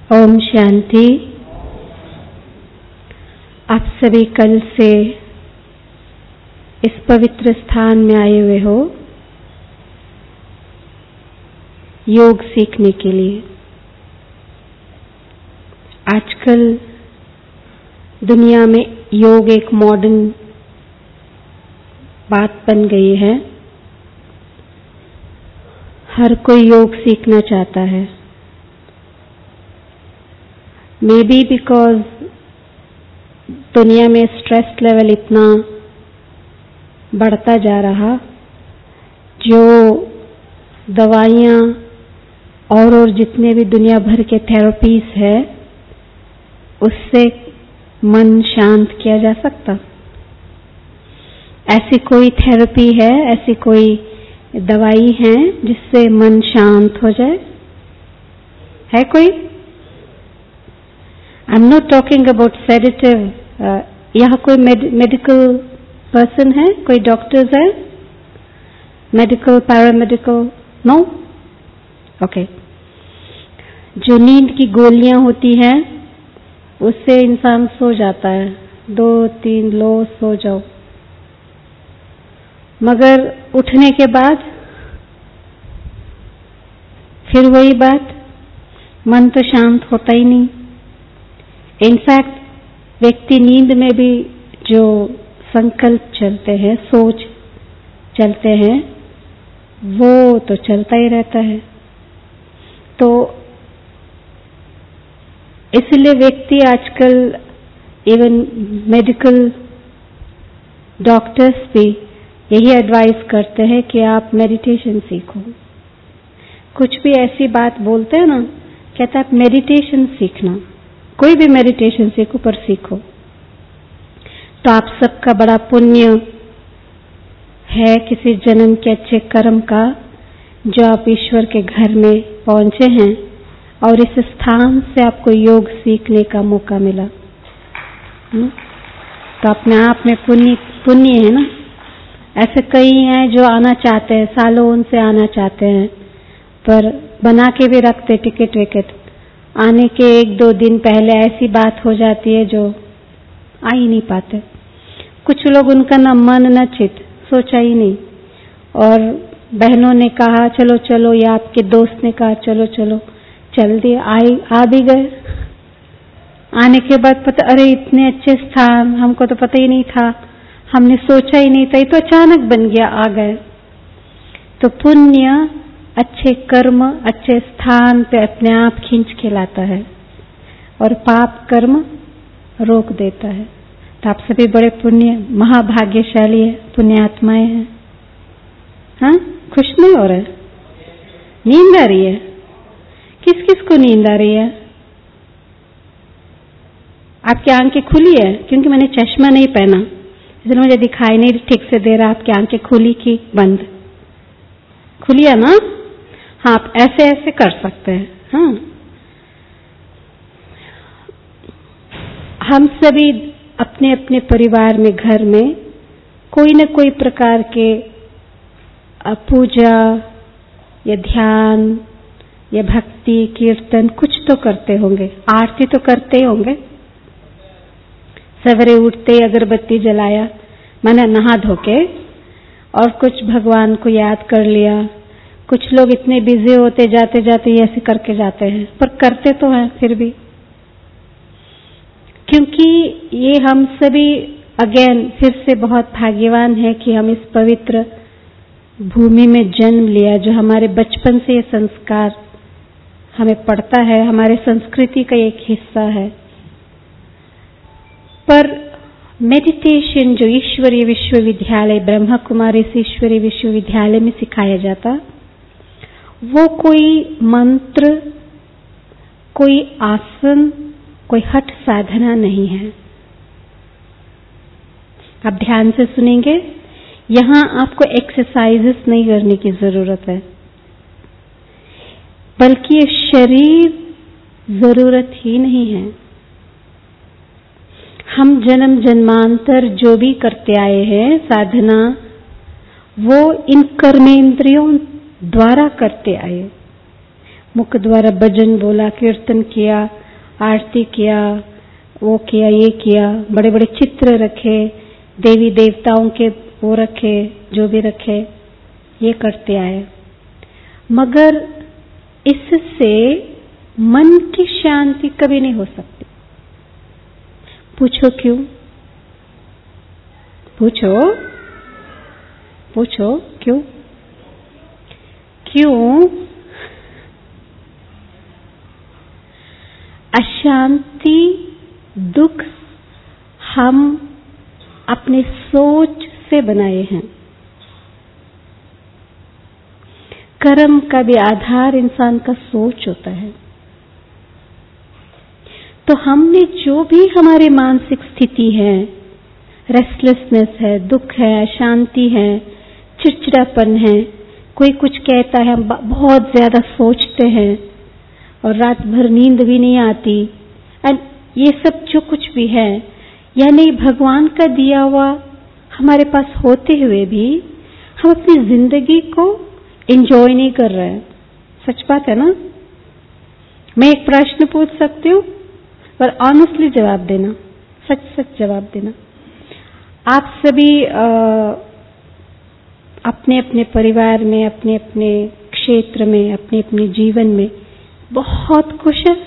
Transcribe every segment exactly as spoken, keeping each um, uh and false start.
ओम शांति। आप सभी कल से इस पवित्र स्थान में आए हुए हो योग सीखने के लिए। आजकल दुनिया में योग एक मॉडर्न बात बन गई है। हर कोई योग सीखना चाहता है। मे बी बिकॉज दुनिया में स्ट्रेस लेवल इतना बढ़ता जा रहा, जो दवाइयाँ और और जितने भी दुनिया भर के थेरेपीज है उससे मन शांत किया जा सकता। ऐसी कोई थेरेपी है, ऐसी कोई दवाई है जिससे मन शांत हो जाए? है कोई? I am not talking about sedative. यहाँ कोई मेडिकल पर्सन है? कोई डॉक्टर्स है? Medical, paramedical? नो? ओके। जो नींद की गोलियां होती हैं उससे इंसान सो जाता है, दो तीन लो सो जाओ, मगर उठने के बाद फिर वही बात, मन तो शांत होता ही नहीं। इनफैक्ट व्यक्ति नींद में भी जो संकल्प चलते हैं, सोच चलते हैं, वो तो चलता ही रहता है। तो इसलिए व्यक्ति आजकल, इवन मेडिकल डॉक्टर्स भी यही एडवाइस करते हैं कि आप मेडिटेशन सीखो। कुछ भी ऐसी बात बोलते हैं ना, कहते हैं आप मेडिटेशन सीखना, कोई भी मेडिटेशन सीखो पर सीखो तो आप सबका बड़ा पुण्य है, किसी जन्म के अच्छे कर्म का, जो आप ईश्वर के घर में पहुंचे हैं और इस स्थान से आपको योग सीखने का मौका मिला। तो अपने आप में पुण्य पुण्य है ना। ऐसे कई हैं जो आना चाहते हैं, सालों उनसे आना चाहते हैं, पर बना के भी रखते टिकट विकेट, आने के एक दो दिन पहले ऐसी बात हो जाती है जो आ ही नहीं पाते। कुछ लोग उनका न मन न चित, सोचा ही नहीं, और बहनों ने कहा चलो चलो, या आपके दोस्त ने कहा चलो चलो, चल दिए, आए आ भी गए। आने के बाद पता, अरे इतने अच्छे स्थान, हमको तो पता ही नहीं था, हमने सोचा ही नहीं था, ये तो अचानक बन गया, आ गए। तो पुण्य, अच्छे कर्म अच्छे स्थान पे अपने आप खींच के लाता है और पाप कर्म रोक देता है। तो आप सभी बड़े पुण्य महाभाग्यशाली है, पुण्यात्माएं हैं। हाँ, खुश नहीं हो रहे? नींद आ रही है? किस किस को नींद आ रही है? आपकी आंखें खुली है? क्योंकि मैंने चश्मा नहीं पहना इसलिए मुझे दिखाई नहीं ठीक से दे रहा। आपकी आंखें खुली की बंद? खुली है ना? हाँ, आप ऐसे ऐसे कर सकते हैं। हाँ, हम सभी अपने अपने परिवार में, घर में कोई न कोई प्रकार के पूजा या ध्यान या भक्ति कीर्तन कुछ तो करते होंगे, आरती तो करते ही होंगे। सवेरे उठते ही अगरबत्ती जलाया, माने नहा धोके, और कुछ भगवान को याद कर लिया। कुछ लोग इतने बिजी होते, जाते जाते ऐसे करके जाते हैं, पर करते तो हैं फिर भी, क्योंकि ये हम सभी अगेन फिर से बहुत भाग्यवान है कि हम इस पवित्र भूमि में जन्म लिया, जो हमारे बचपन से ये संस्कार हमें पड़ता है, हमारे संस्कृति का एक हिस्सा है। पर मेडिटेशन जो ईश्वरीय विश्वविद्यालय, ब्रह्मा कुमारी ईश्वरीय विश्वविद्यालय में सिखाया जाता, वो कोई मंत्र, कोई आसन, कोई हठ साधना नहीं है। आप ध्यान से सुनेंगे, यहाँ आपको एक्सरसाइजेस नहीं करने की जरूरत है, बल्कि ये शरीर जरूरत ही नहीं है। हम जन्म जन्मांतर जो भी करते आए हैं साधना, वो इन कर्मेंद्रियों द्वारा करते आए। मुख द्वारा भजन बोला, कीर्तन किया, आरती किया, वो किया, ये किया, बड़े बड़े चित्र रखे, देवी देवताओं के वो रखे, जो भी रखे, ये करते आए। मगर इससे मन की शांति कभी नहीं हो सकती। पूछो क्यों? पूछो पूछो क्यों? क्यों? अशांति, दुख हम अपने सोच से बनाए हैं। कर्म का भी आधार इंसान का सोच होता है। तो हमने जो भी हमारी मानसिक स्थिति है, रेस्टलेसनेस है, दुख है, अशांति है, चिड़चिड़ापन है, कोई कुछ कहता है, हम बहुत ज्यादा सोचते हैं और रात भर नींद भी नहीं आती, एंड ये सब जो कुछ भी है, यानी भगवान का दिया हुआ हमारे पास होते हुए भी हम अपनी जिंदगी को एंजॉय नहीं कर रहे हैं। सच बात है ना? मैं एक प्रश्न पूछ सकती हूँ, पर ऑनेस्टली जवाब देना, सच सच जवाब देना। आप सभी आ, अपने अपने परिवार में, अपने अपने क्षेत्र में, अपने अपने जीवन में बहुत खुश हैं?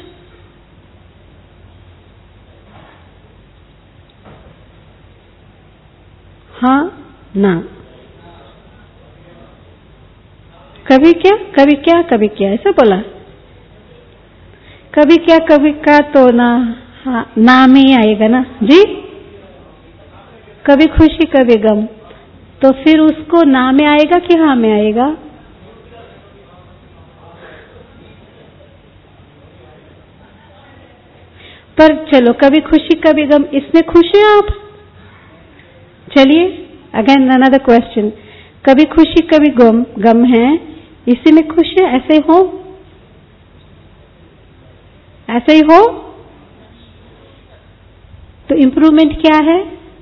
हाँ ना? कभी क्या कभी क्या कभी क्या ऐसा बोला? कभी क्या कभी का तो ना, हाँ ना में ही आएगा ना जी। कभी खुशी कभी गम, तो फिर उसको ना में आएगा कि हाँ में आएगा? पर चलो, कभी खुशी कभी गम, इसमें खुश हैं आप? चलिए अगेन अनदर क्वेश्चन, कभी खुशी कभी गम गम है, इसी में खुश है? ऐसे हो? ऐसे ही हो? तो इम्प्रूवमेंट क्या है?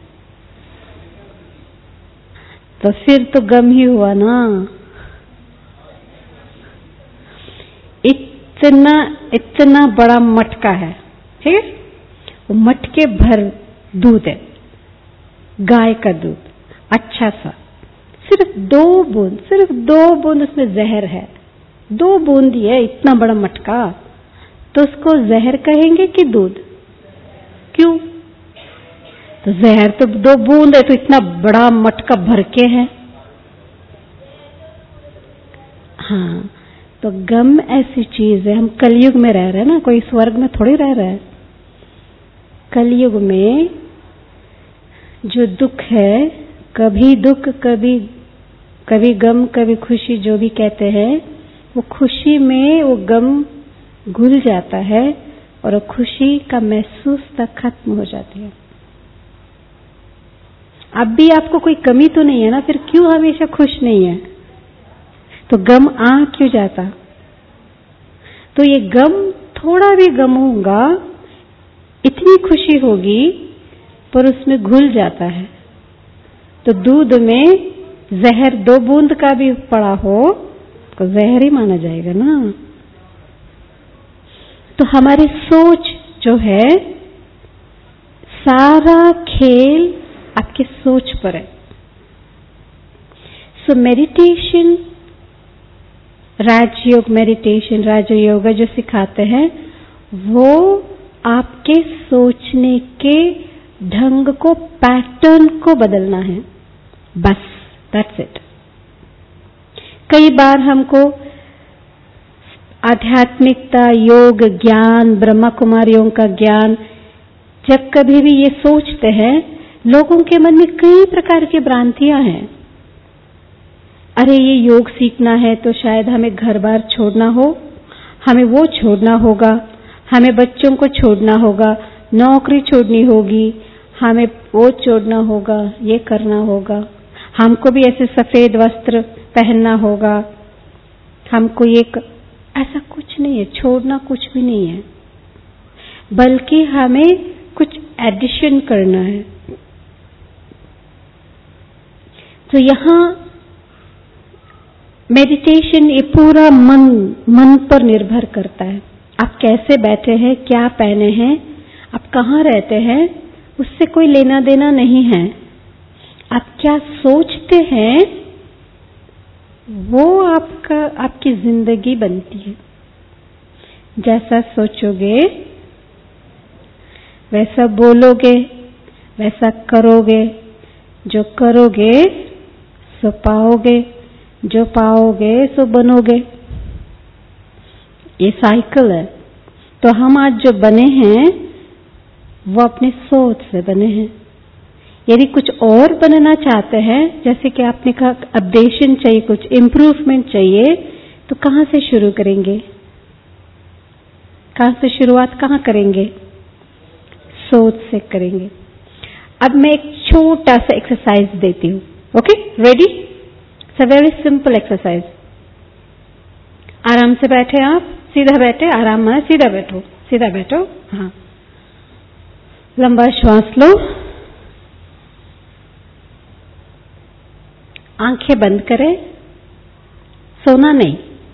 तो फिर तो गम ही हुआ ना। इतना इतना बड़ा मटका है, ठीक है? वो मटके भर दूध है, गाय का दूध, अच्छा सा, सिर्फ दो बूंद, सिर्फ दो बूंद उसमें जहर है। दो बूंद ही है, इतना बड़ा मटका, तो उसको जहर कहेंगे कि दूध? क्यों? तो जहर तो दो बूंद है, तो इतना बड़ा मटका भर के है। हाँ, तो गम ऐसी चीज है, हम कलयुग में रह रहे हैं ना, कोई स्वर्ग में थोड़ी रह रहा है। कलयुग में जो दुख है, कभी दुख कभी कभी गम कभी खुशी, जो भी कहते हैं, वो खुशी में वो गम घुल जाता है और वो खुशी का महसूस तक खत्म हो जाती है। अब भी आपको कोई कमी तो नहीं है ना, फिर क्यों हमेशा खुश नहीं है? तो गम आ क्यों जाता? तो ये गम, थोड़ा भी गम होगा, इतनी खुशी होगी, पर उसमें घुल जाता है। तो दूध में जहर दो बूंद का भी पड़ा हो तो जहर ही माना जाएगा ना। तो हमारी सोच जो है, सारा खेल आपकी सोच पर है। सो मेडिटेशन, राजयोग मेडिटेशन, राजयोग जो सिखाते हैं, वो आपके सोचने के ढंग को, पैटर्न को बदलना है, बस, दैट्स इट। कई बार हमको आध्यात्मिकता, योग, ज्ञान, ब्रह्मा कुमारियों का ज्ञान, जब कभी भी ये सोचते हैं, लोगों के मन में कई प्रकार की भ्रांतियां हैं। अरे ये योग सीखना है तो शायद हमें घर बार छोड़ना हो, हमें वो छोड़ना होगा, हमें बच्चों को छोड़ना होगा, नौकरी छोड़नी होगी, हमें वो छोड़ना होगा, ये करना होगा, हमको भी ऐसे सफेद वस्त्र पहनना होगा, हमको ये क... ऐसा कुछ नहीं है, छोड़ना कुछ भी नहीं है, बल्कि हमें कुछ एडिशन करना है। तो यहां मेडिटेशन ये पूरा मन मन पर निर्भर करता है। आप कैसे बैठे हैं, क्या पहने हैं, आप कहाँ रहते हैं, उससे कोई लेना देना नहीं है। आप क्या सोचते हैं वो आपका आपकी जिंदगी बनती है। जैसा सोचोगे वैसा बोलोगे, वैसा करोगे, जो करोगे सो पाओगे, जो पाओगे सो बनोगे। ये साइकिल है। तो हम आज जो बने हैं वो अपनी सोच से बने हैं। यदि कुछ और बनना चाहते हैं, जैसे कि आपने कहा अपडेशन चाहिए, कुछ इम्प्रूवमेंट चाहिए, तो कहाँ से शुरू करेंगे? कहाँ से शुरुआत कहाँ करेंगे? सोच से करेंगे। अब मैं एक छोटा सा एक्सरसाइज देती हूँ। Okay, ready? It's a very simple exercise. आराम से बैठे, आप सीधा बैठे, आराम है, सीधा बैठो, सीधा बैठो। हाँ, लंबा श्वास लो, आंखें बंद करें, सोना नहीं।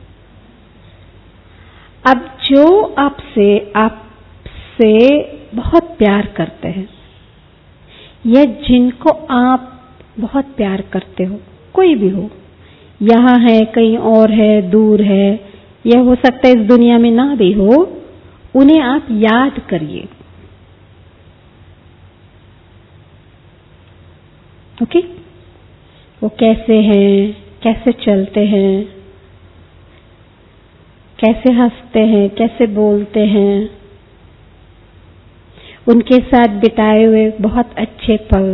अब जो आपसे आपसे बहुत प्यार करते हैं या जिनको आप बहुत प्यार करते हो, कोई भी हो, यहाँ है, कहीं और है, दूर है, यह हो सकता है इस दुनिया में ना भी हो, उन्हें आप याद करिए। ओके? वो कैसे हैं, कैसे चलते हैं, कैसे हंसते हैं, कैसे बोलते हैं, उनके साथ बिताए हुए बहुत अच्छे पल।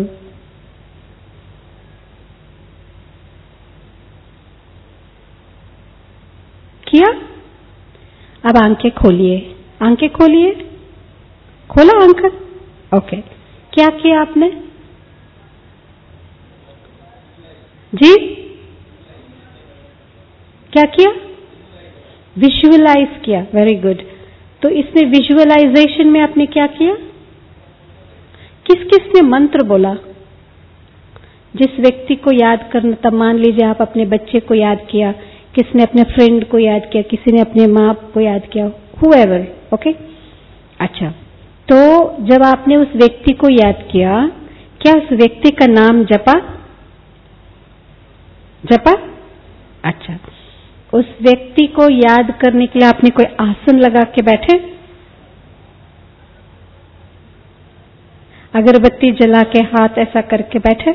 किया? अब आंखें खोलिए, आंखें खोलिए, खोला आंखें? ओके, क्या किया आपने? जी, क्या किया? विजुअलाइज किया। Very good. तो इसमें विजुअलाइजेशन में आपने क्या किया? किस किस ने मंत्र बोला? जिस व्यक्ति को याद करना, तब मान लीजिए आप अपने बच्चे को याद किया, किसने अपने फ्रेंड को याद किया, किसी ने अपने माँ को याद किया, whoever, ओके? अच्छा, तो जब आपने उस व्यक्ति को याद किया, क्या उस व्यक्ति का नाम जपा? जपा? अच्छा, उस व्यक्ति को याद करने के लिए आपने कोई आसन लगा के बैठे? अगरबत्ती जला के हाथ ऐसा करके बैठे?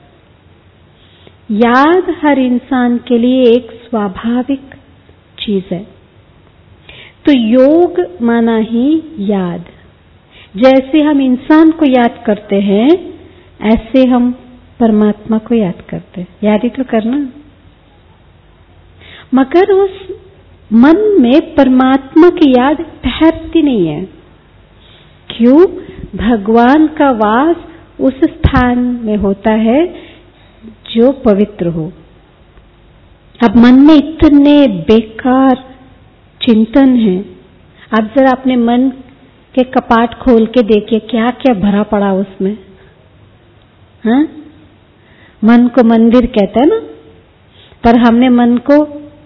याद हर इंसान के लिए एक स्वाभाविक चीज है। तो योग माना ही याद। जैसे हम इंसान को याद करते हैं, ऐसे हम परमात्मा को याद करते हैं। याद ही तो करना। मगर उस मन में परमात्मा की याद ठहरती नहीं है। क्यों? भगवान का वास उस स्थान में होता है जो पवित्र हो। अब मन में इतने बेकार चिंतन हैं। अब जरा अपने मन के कपाट खोल के देखिए, क्या क्या भरा पड़ा उसमें। हाँ? मन को मंदिर कहते हैं ना, पर हमने मन को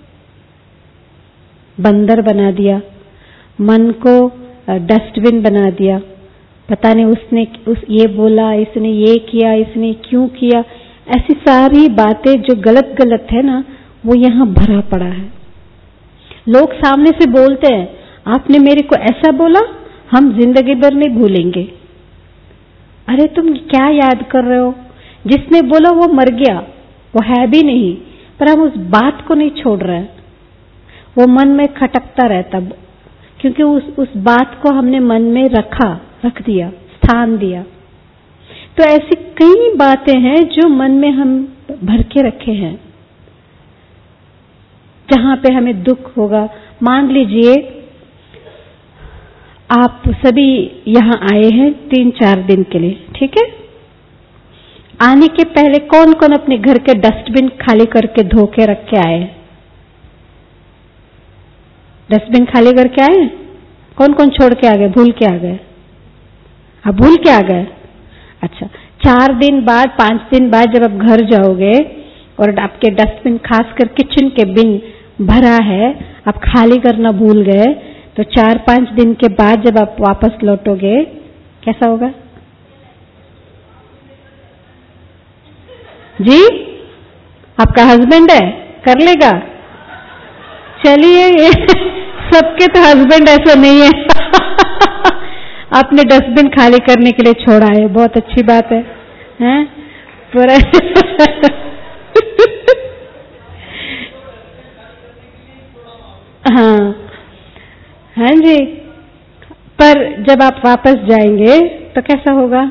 बंदर बना दिया, मन को डस्टबिन बना दिया। पता नहीं उसने उस ये बोला, इसने ये किया, इसने क्यों किया, ऐसी सारी बातें जो गलत गलत है ना, वो यहाँ भरा पड़ा है। लोग सामने से बोलते हैं, आपने मेरे को ऐसा बोला, हम जिंदगी भर नहीं भूलेंगे। अरे तुम क्या याद कर रहे हो? जिसने बोला वो मर गया, वो है भी नहीं, पर हम उस बात को नहीं छोड़ रहे हैं। वो मन में खटकता रहता, क्योंकि उस उस बात को हमने मन में रखा, रख दिया, स्थान दिया। तो ऐसी कई बातें हैं जो मन में हम भर के रखे हैं, जहां पे हमें दुख होगा। मान लीजिए आप सभी यहाँ आए हैं तीन चार दिन के लिए, ठीक है? आने के पहले कौन कौन अपने घर के डस्टबिन खाली करके धो के रख के आए? डस्टबिन खाली करके आए? कौन कौन छोड़ के आ गए, भूल के आ गए? आप भूल के आ गए? अच्छा, चार दिन बाद, पांच दिन बाद जब आप घर जाओगे और आपके डस्टबिन खासकर किचन के बिन भरा है, आप खाली करना भूल गए, तो चार पांच दिन के बाद जब आप वापस लौटोगे कैसा होगा जी? आपका हस्बैंड है, कर लेगा? चलिए सबके तो हस्बैंड ऐसा नहीं है आपने डस्टबिन खाली करने के लिए छोड़ा है, बहुत अच्छी बात है, हैं? पूरा हाँ हाँ जी। पर जब आप वापस जाएंगे तो कैसा होगा?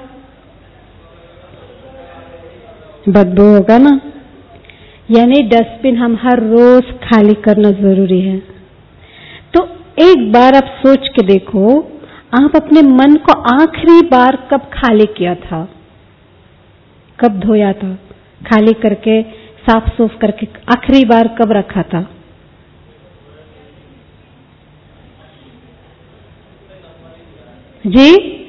बदबू होगा ना। यानी डस्टबिन हम हर रोज खाली करना जरूरी है। तो एक बार आप सोच के देखो, आप अपने मन को आखिरी बार कब खाली किया था? कब धोया था? खाली करके साफ सूफ करके आखिरी बार कब रखा था? जी?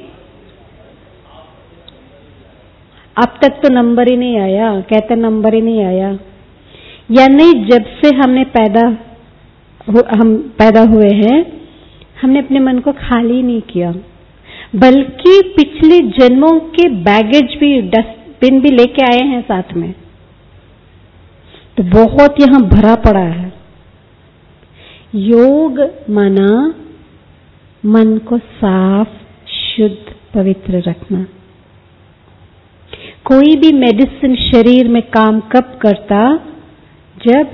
अब तक तो नंबर ही नहीं आया, कहते नंबर ही नहीं आया। यानी जब से हमने पैदा हम पैदा हुए हैं, हमने अपने मन को खाली नहीं किया, बल्कि पिछले जन्मों के बैगेज भी, डस्टबिन भी लेके आए हैं साथ में। तो बहुत यहां भरा पड़ा है। योग माना मन को साफ, शुद्ध, पवित्र रखना। कोई भी मेडिसिन शरीर में काम कब करता? जब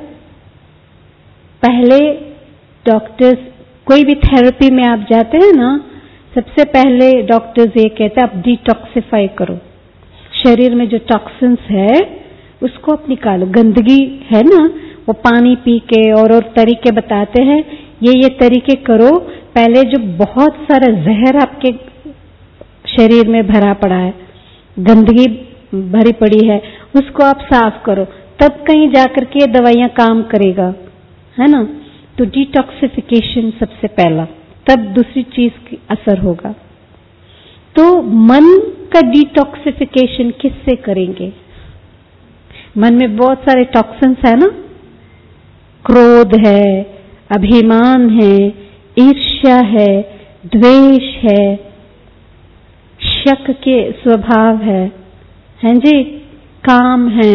पहले डॉक्टर्स, कोई भी थेरेपी में आप जाते हैं ना, सबसे पहले डॉक्टर्स ये कहते हैं आप डिटॉक्सिफाई करो, शरीर में जो टॉक्सिन्स है उसको आप निकालो। गंदगी है ना, वो पानी पी के और और तरीके बताते हैं, ये ये तरीके करो। पहले जो बहुत सारा जहर आपके शरीर में भरा पड़ा है, गंदगी भरी पड़ी है, उसको आप साफ करो, तब कहीं जाकर के दवाइयां काम करेगा, है ना। तो डिटॉक्सिफिकेशन सबसे पहला, तब दूसरी चीज की असर होगा। तो मन का डिटॉक्सिफिकेशन किससे करेंगे? मन में बहुत सारे टॉक्सिन्स है ना, क्रोध है, अभिमान है, ईर्ष्या है, द्वेष है, शक के स्वभाव है, हैं जी, काम है,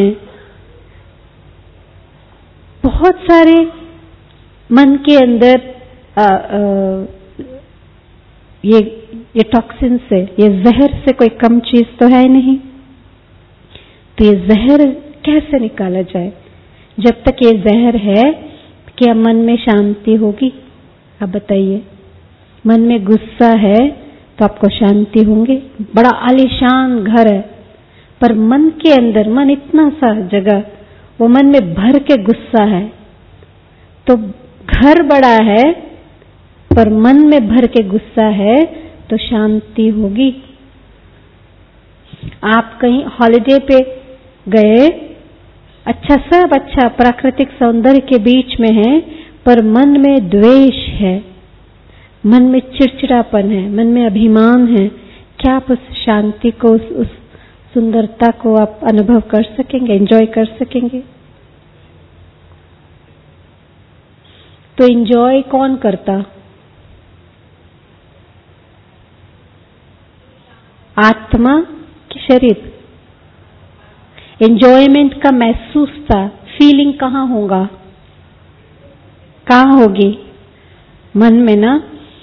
बहुत सारे मन के अंदर आ, आ, ये ये टॉक्सिन से, ये जहर से कोई कम चीज तो है नहीं। तो ये जहर कैसे निकाला जाए? जब तक ये जहर है, क्या मन में शांति होगी? आप बताइए। मन में गुस्सा है तो आपको शांति होंगे? बड़ा आलीशान घर है, पर मन के अंदर, मन इतना सा जगह, वो मन में भर के गुस्सा है, तो घर बड़ा है पर मन में भर के गुस्सा है, तो शांति होगी। आप कहीं हॉलिडे पे गए, अच्छा सब अच्छा प्राकृतिक सौंदर्य के बीच में है, पर मन में द्वेष है, मन में चिड़चिड़ापन है, मन में अभिमान है, क्या आप उस शांति को, उस, उस सुंदरता को आप अनुभव कर सकेंगे, एंजॉय कर सकेंगे? तो एंजॉय कौन करता? आत्मा कि शरीर? एंजॉयमेंट का महसूस था, फीलिंग कहाँ होगा? कहाँ होगी? मन में ना।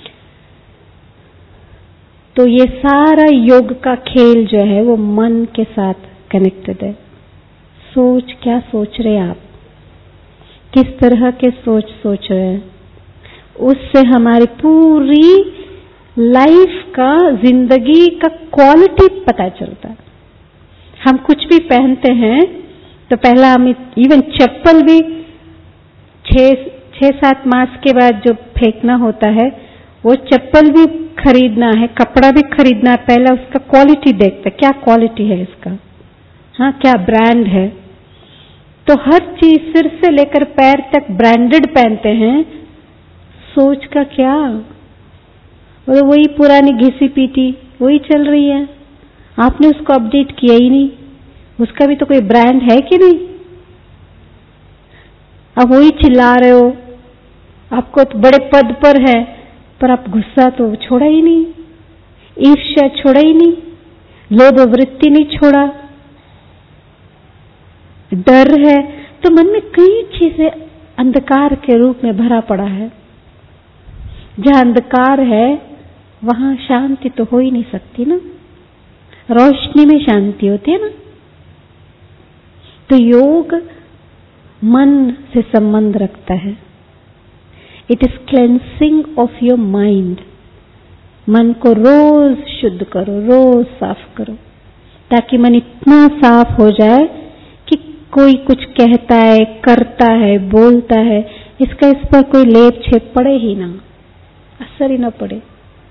तो ये सारा योग का खेल जो है वो मन के साथ कनेक्टेड है। सोच, क्या सोच रहे आप, किस तरह के सोच सोच रहे हैं, उससे हमारी पूरी लाइफ का, जिंदगी का क्वालिटी पता चलता है। हम कुछ भी पहनते हैं तो पहला हम इवन चप्पल भी छह छह सात मास के बाद जो फेंकना होता है, वो चप्पल भी खरीदना है, कपड़ा भी खरीदना है, पहला उसका क्वालिटी देखते हैं, क्या क्वालिटी है इसका, हाँ क्या ब्रांड है। तो हर चीज सिर से लेकर पैर तक ब्रांडेड पहनते हैं। सोच का क्या? और वही पुरानी घिसी पीटी वही चल रही है, आपने उसको अपडेट किया ही नहीं। उसका भी तो कोई ब्रांड है कि नहीं? अब वही चिल्ला रहे हो, आपको तो बड़े पद पर है, पर आप गुस्सा तो छोड़ा ही नहीं, ईर्ष्या छोड़ा ही नहीं, लोभ वृत्ति नहीं छोड़ा, डर है, तो मन में कई चीजें अंधकार के रूप में भरा पड़ा है। जहां अंधकार है वहां शांति तो हो ही नहीं सकती ना, रोशनी में शांति होती है ना। तो योग मन से संबंध रखता है। It is cleansing of your mind. मन को रोज शुद्ध करो, रोज साफ करो, ताकि मन इतना साफ हो जाए कि कोई कुछ कहता है, करता है, बोलता है, इसका इस पर कोई लेप छेप पड़े ही ना, असर ही ना पड़े।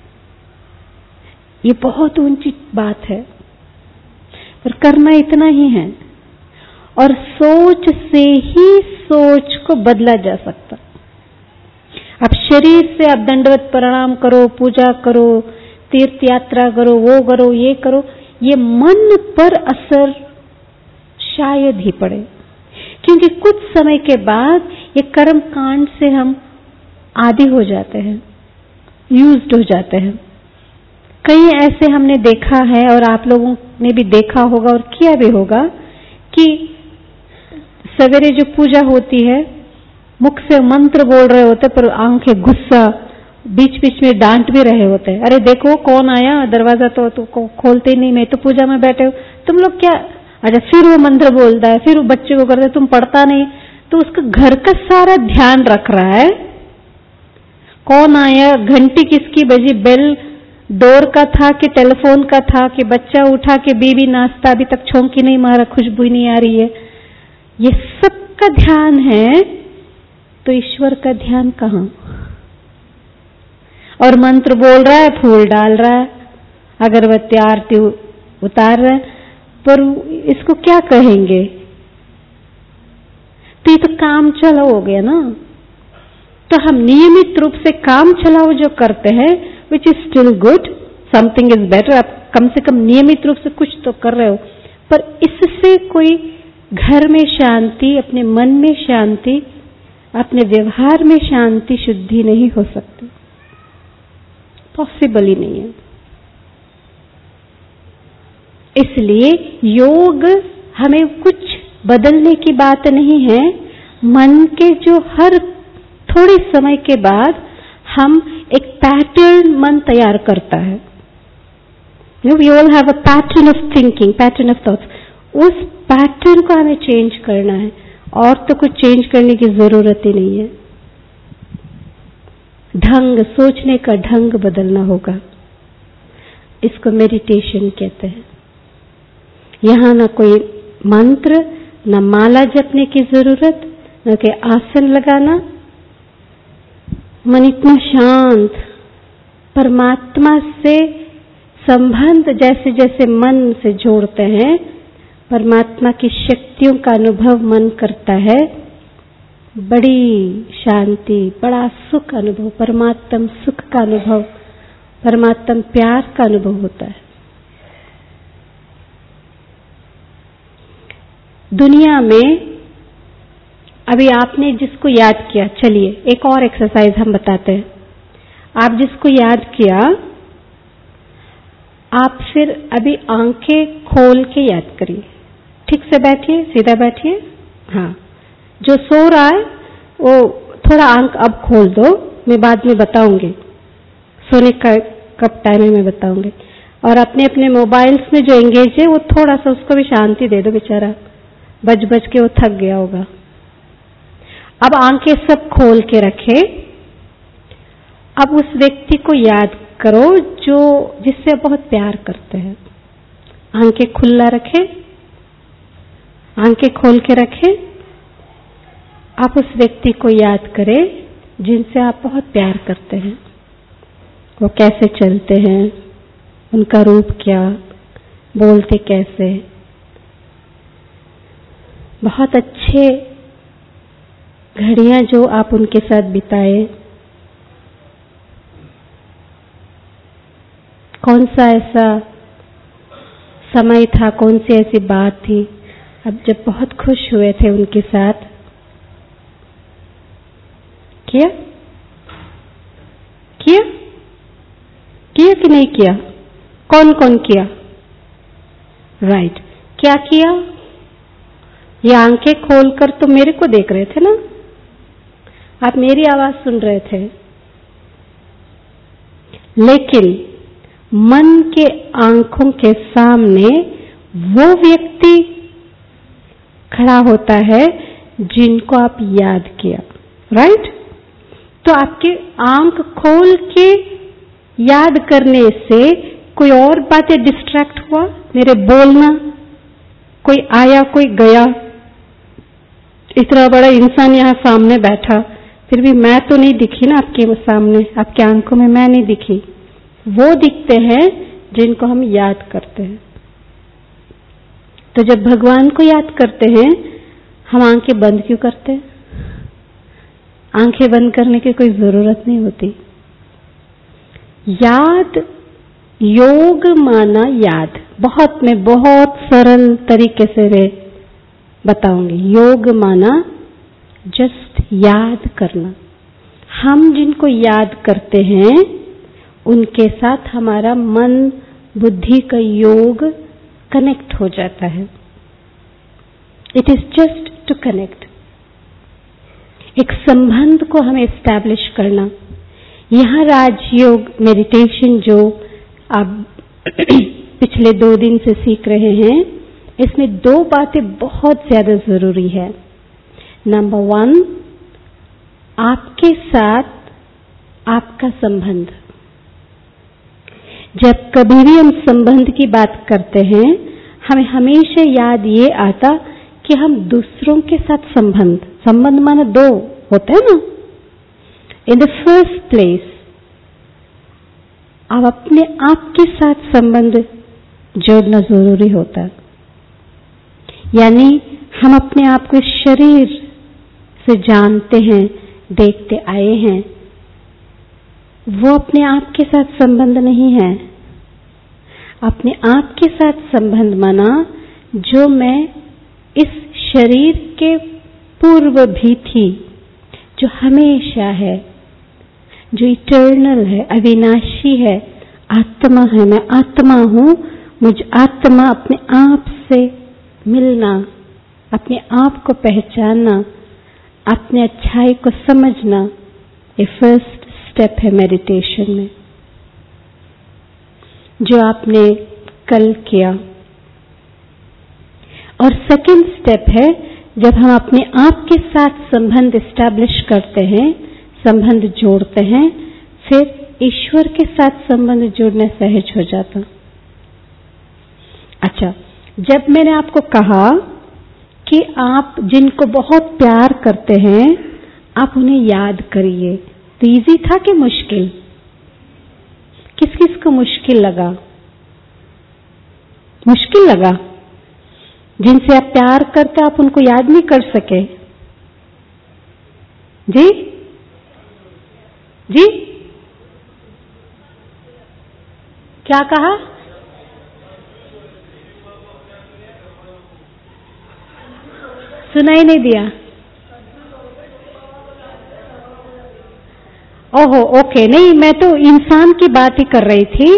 ये बहुत ऊंची बात है, पर करना इतना ही है। और सोच से ही सोच को बदला जा सकता। अब शरीर से आप दंडवत प्रणाम करो, पूजा करो, तीर्थ यात्रा करो, वो करो, ये करो, ये मन पर असर शायद ही पड़े, क्योंकि कुछ समय के बाद ये कर्म कांड से हम आदी हो जाते हैं, यूज्ड हो जाते हैं। कई ऐसे हमने देखा है और आप लोगों ने भी देखा होगा और किया भी होगा कि सवेरे जो पूजा होती है, मुख से मंत्र बोल रहे होते पर आंखें गुस्सा, बीच बीच में डांट भी रहे होते हैं, अरे देखो कौन आया, दरवाजा तो, तो खोलते ही नहीं, मैं तो पूजा में बैठे हो, तुम लोग क्या। अच्छा, फिर वो मंत्र बोलता है, फिर वो बच्चे को करते, तुम पढ़ता नहीं, तो उसका घर का सारा ध्यान रख रहा है, कौन आया, घंटी किसकी बजी, बेल डोर का था कि टेलीफोन का था कि बच्चा उठा कि बीबी नाश्ता अभी तक छौंकी नहीं मारा, खुशबू नहीं आ रही है, ये सब का ध्यान है। तो ईश्वर का ध्यान कहां। और मंत्र बोल रहा है, फूल डाल रहा है, अगरबत्ती आरती उतार रहा है, पर इसको क्या कहेंगे। तो ये तो काम चलाओ हो गया ना। तो हम नियमित रूप से काम चलाओ जो करते हैं, which is still good, something is better, आप कम से कम नियमित रूप से कुछ तो कर रहे हो, पर इससे कोई घर में शांति, अपने मन में शांति, अपने व्यवहार में शांति, शुद्धि नहीं हो सकती, पॉसिबल ही नहीं है। इसलिए योग हमें कुछ बदलने की बात नहीं है, मन के जो हर थोड़े समय के बाद हम एक पैटर्न मन तैयार करता है। You we all have a pattern of thinking, pattern of thoughts, उस पैटर्न को हमें चेंज करना है, और तो कुछ चेंज करने की जरूरत ही नहीं है। ढंग, सोचने का ढंग बदलना होगा, इसको मेडिटेशन कहते हैं। यहां ना कोई मंत्र, ना माला जपने की जरूरत, न कि आसन लगाना, मन इतना शांत, परमात्मा से संबंध जैसे जैसे मन से जोड़ते हैं, परमात्मा की शक्तियों का अनुभव मन करता है, बड़ी शांति, बड़ा सुख अनुभव, परमात्म सुख का अनुभव, परमात्म प्यार का अनुभव होता है। दुनिया में अभी आपने जिसको याद किया, चलिए एक और एक्सरसाइज हम बताते हैं। आप जिसको याद किया, आप फिर अभी आंखें खोल के याद करिए। ठीक से बैठिए, सीधा बैठिए। हाँ, जो सो रहा है वो थोड़ा आंख अब खोल दो, मैं बाद में बताऊंगी, सोने का कब टाइम है मैं बताऊंगी। और अपने अपने मोबाइल्स में जो एंगेज है वो थोड़ा सा उसको भी शांति दे दो, बेचारा बज बज के वो थक गया होगा। अब आंखें सब खोल के रखे। अब उस व्यक्ति को याद करो जो जिससे आप बहुत प्यार करते हैं। आंखें खुला रखे, आंखें खोल के रखे। आप उस व्यक्ति को याद करें जिनसे आप बहुत प्यार करते हैं। वो कैसे चलते हैं, उनका रूप क्या, बोलते कैसे, बहुत अच्छे घड़ियां जो आप उनके साथ बिताए। कौन सा ऐसा समय था, कौन सी ऐसी बात थी अब जब बहुत खुश हुए थे उनके साथ। किया किया किया कि नहीं किया? कौन कौन किया? Right right. क्या किया? ये आंखें खोलकर तो मेरे को देख रहे थे ना, आप मेरी आवाज सुन रहे थे, लेकिन मन के आंखों के सामने वो व्यक्ति खड़ा होता है जिनको आप याद किया। Right right? तो आपके आंख खोल के याद करने से कोई और बातें डिस्ट्रैक्ट हुआ? मेरे बोलना, कोई आया कोई गया, इतना बड़ा इंसान यहाँ सामने बैठा, फिर भी मैं तो नहीं दिखी ना आपके सामने, आपके आंखों में मैं नहीं दिखी। वो दिखते हैं जिनको हम याद करते हैं। तो जब भगवान को याद करते हैं, हम आंखें बंद क्यों करते हैं? आंखें बंद करने की कोई जरूरत नहीं होती। याद, योग माना याद, बहुत मैं बहुत सरल तरीके से बताऊंगी। योग माना जस्ट याद करना। हम जिनको याद करते हैं उनके साथ हमारा मन बुद्धि का योग कनेक्ट हो जाता है। It is just to connect, एक संबंध को हमें एस्टैब्लिश करना। यहां राजयोग मेडिटेशन जो आप पिछले दो दिन से सीख रहे हैं, इसमें दो बातें बहुत ज्यादा जरूरी है। नंबर वन, आपके साथ आपका संबंध। जब कभी भी हम संबंध की बात करते हैं, हमें हमेशा याद ये आता कि हम दूसरों के साथ संबंध, संबंध माने दो होते हैं ना। इन द फर्स्ट प्लेस आप अपने आप के साथ संबंध जोड़ना जरूरी होता है। यानी हम अपने आप को इस शरीर से जानते हैं, देखते आए हैं, वो अपने आप के साथ संबंध नहीं है। अपने आप के साथ संबंध माना जो मैं इस शरीर के पूर्व भी थी, जो हमेशा है, जो इटर्नल है, अविनाशी है, आत्मा है। मैं आत्मा हूं। मुझ आत्मा अपने आप से मिलना, अपने आप को पहचानना, अपने अच्छाई को समझना, ये फर्स्ट स्टेप है मेडिटेशन में, जो आपने कल किया। और सेकंड स्टेप है जब हम अपने आप के साथ संबंध एस्टैब्लिश करते हैं, संबंध जोड़ते हैं, फिर ईश्वर के साथ संबंध जोड़ना सहज हो जाता। अच्छा, जब मैंने आपको कहा कि आप जिनको बहुत प्यार करते हैं आप उन्हें याद करिए, तो इजी था कि मुश्किल? किस किस को मुश्किल लगा? मुश्किल लगा? जिनसे आप प्यार करते आप उनको याद नहीं कर सके? जी जी क्या कहा? सुनाई नहीं दिया। ओहो, ओके। नहीं, मैं तो इंसान की बात ही कर रही थी।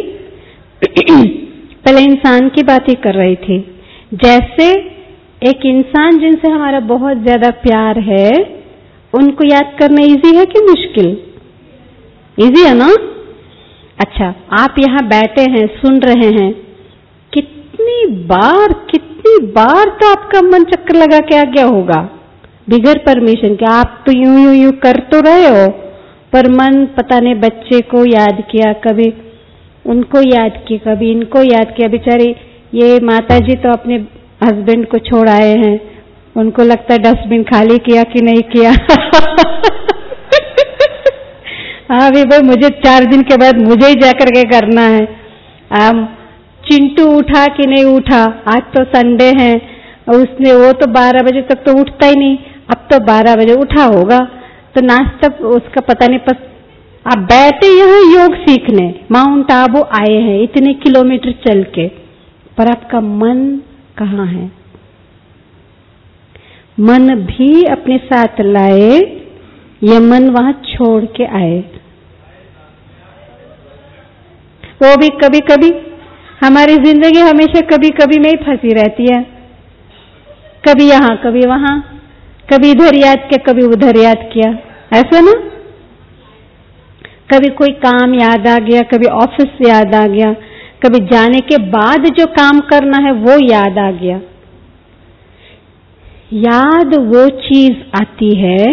पहले इंसान की बात ही कर रही थी। जैसे एक इंसान जिनसे हमारा बहुत ज्यादा प्यार है, उनको याद करना इजी है कि मुश्किल? इजी है ना? अच्छा, आप यहाँ बैठे हैं, सुन रहे हैं, कितनी बार कितनी बार तो आपका मन चक्कर लगा के आ गया होगा बिगर परमिशन के। आप तो यूं यूं यूं कर तो रहे हो, पर मन पता नहीं बच्चे को याद किया, कभी उनको याद किया, कभी इनको याद किया। बेचारी ये माता जी तो अपने हस्बैंड को छोड़ आए हैं, उनको लगता है डस्टबिन खाली किया कि नहीं किया। हाँ भी भाई, मुझे चार दिन के बाद मुझे ही जाकर के करना है। आम चिंटू उठा कि नहीं उठा? आज तो संडे है, उसने वो तो बारह बजे तक तो उठता ही नहीं, अब तो बारह बजे उठा होगा, तो नाश्ता उसका पता नहीं। पस आप बैठे यहाँ योग सीखने, माउंट आबू आए हैं इतने किलोमीटर चल के, पर आपका मन कहाँ है? मन भी अपने साथ लाए ये मन वहां छोड़ के आए। वो भी कभी कभी, हमारी जिंदगी हमेशा कभी कभी में ही फंसी रहती है, कभी यहां कभी वहां, कभी इधर याद किया कभी उधर याद किया, ऐसा ना। कभी कोई काम याद आ गया, कभी ऑफिस याद आ गया, कभी जाने के बाद जो काम करना है वो याद आ गया। याद वो चीज आती है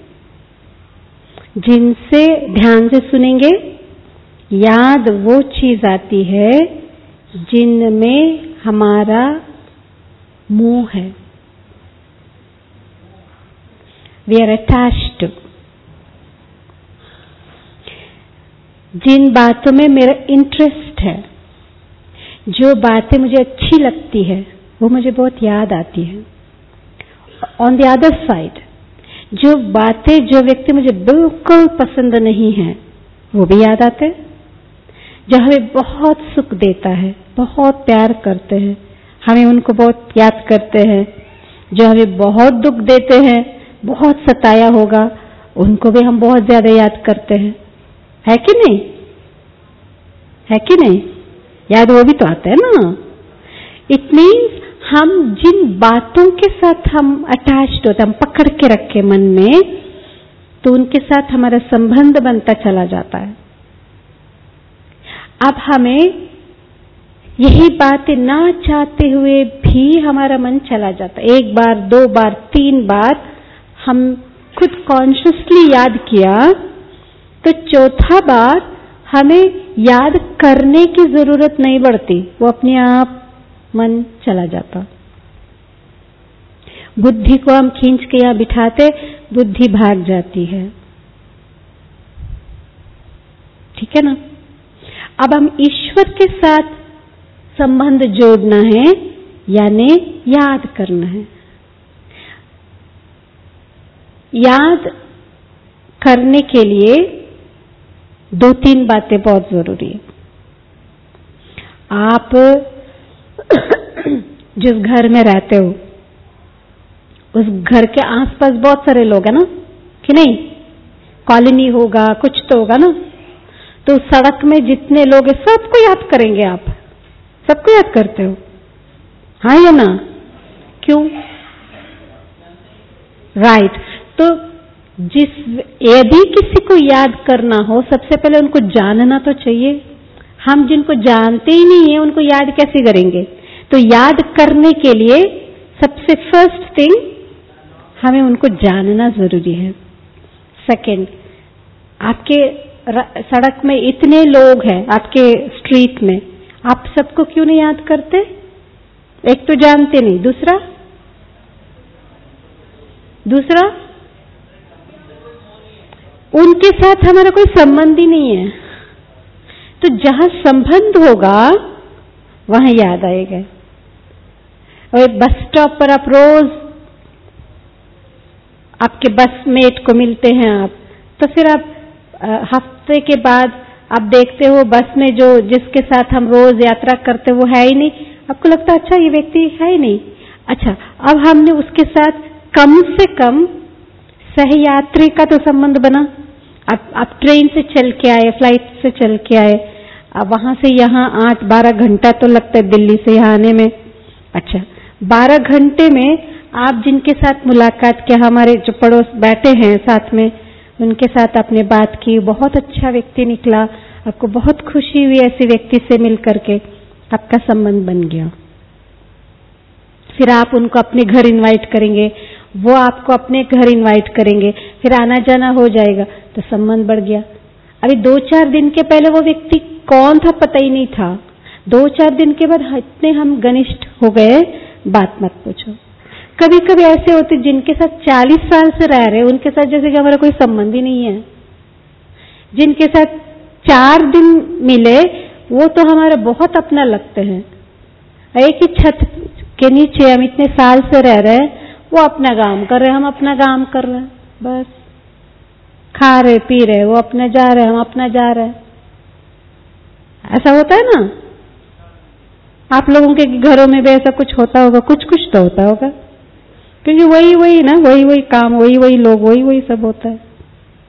जिनसे, ध्यान से सुनेंगे, याद वो चीज आती है जिनमें हमारा मोह है। We are attached. जिन बातों में मेरा इंटरेस्ट है, जो बातें मुझे अच्छी लगती है, वो मुझे बहुत याद आती है। ऑन द अदर साइड, जो बातें, जो व्यक्ति मुझे बिल्कुल पसंद नहीं है, वो भी याद आते हैं। जो हमें बहुत सुख देता है, बहुत प्यार करते हैं, हमें उनको बहुत याद करते हैं। जो हमें बहुत दुख देते हैं, बहुत सताया होगा, उनको भी हम बहुत ज्यादा याद करते हैं, है कि नहीं? है कि नहीं? याद वो भी तो आता है ना। इट मीन्स हम जिन बातों के साथ हम अटैच्ड होते, हम पकड़ के रखे मन में, तो उनके साथ हमारा संबंध बनता चला जाता है। अब हमें यही बातें ना चाहते हुए भी हमारा मन चला जाता है। एक बार, दो बार, तीन बार हम खुद कॉन्शियसली याद किया, तो चौथा बार हमें याद करने की जरूरत नहीं पड़ती, वो अपने आप मन चला जाता। बुद्धि को हम खींच के यहां बिठाते, बुद्धि भाग जाती है। ठीक है ना? अब हम ईश्वर के साथ संबंध जोड़ना है, यानी याद करना है। याद करने के लिए दो तीन बातें बहुत जरूरी है। आप जिस घर में रहते हो, उस घर के आसपास बहुत सारे लोग हैं ना, कि नहीं? कॉलोनी होगा, कुछ तो होगा ना। तो सड़क में जितने लोग हैं सबको याद करेंगे आप? सबको याद करते हो? हाँ या ना? क्यों? राइट। तो जिस, यदि किसी को याद करना हो, सबसे पहले उनको जानना तो चाहिए। हम जिनको जानते ही नहीं है, उनको याद कैसे करेंगे? तो याद करने के लिए सबसे फर्स्ट थिंग, हमें उनको जानना जरूरी है। सेकंड, आपके सड़क में इतने लोग हैं, आपके स्ट्रीट में, आप सबको क्यों नहीं याद करते? एक तो जानते नहीं, दूसरा दूसरा उनके साथ हमारा कोई संबंध ही नहीं है। तो जहां संबंध होगा वहां याद आएगा। और बस स्टॉप पर आप रोज आपके बस मेट को मिलते हैं आप, तो फिर आप हफ्ते के बाद आप देखते हो बस में जो जिसके साथ हम रोज यात्रा करते वो है ही नहीं, आपको लगता है अच्छा ये व्यक्ति है ही नहीं। अच्छा, अब हमने उसके साथ कम से कम सहयात्री का तो संबंध बना। अब आप ट्रेन से चल के आए, फ्लाइट से चल के आए, अब वहां से यहाँ आठ बारह घंटा तो लगता है दिल्ली से यहाँ आने में। अच्छा, बारह घंटे में आप जिनके साथ मुलाकात किया, हमारे जो पड़ोस बैठे हैं साथ में, उनके साथ आपने बात की, बहुत अच्छा व्यक्ति निकला, आपको बहुत खुशी हुई ऐसे व्यक्ति से मिल करके, आपका संबंध बन गया। फिर आप उनको अपने घर इनवाइट करेंगे, वो आपको अपने घर इनवाइट करेंगे, फिर आना जाना हो जाएगा, तो संबंध बढ़ गया। अभी दो चार दिन के पहले वो व्यक्ति कौन था पता ही नहीं था, दो चार दिन के बाद इतने हम घनिष्ठ हो गए, बात मत पूछो। कभी कभी ऐसे होते जिनके साथ चालीस साल से रह रहे, उनके साथ जैसे कि हमारा कोई संबंध ही नहीं है। जिनके साथ चार दिन मिले वो तो हमारा बहुत अपना लगते हैं। एक ही छत के नीचे हम इतने साल से रह रहे हैं, वो अपना काम कर रहे, हम अपना काम कर रहे, बस खा रहे पी रहे, वो अपना जा रहे, हम अपना जा रहे। ऐसा होता है ना? आप लोगों के घरों में भी ऐसा कुछ होता होगा, कुछ कुछ तो होता होगा, क्योंकि वही वही ना, वही वही काम, वही वही लोग, वही वही सब होता है।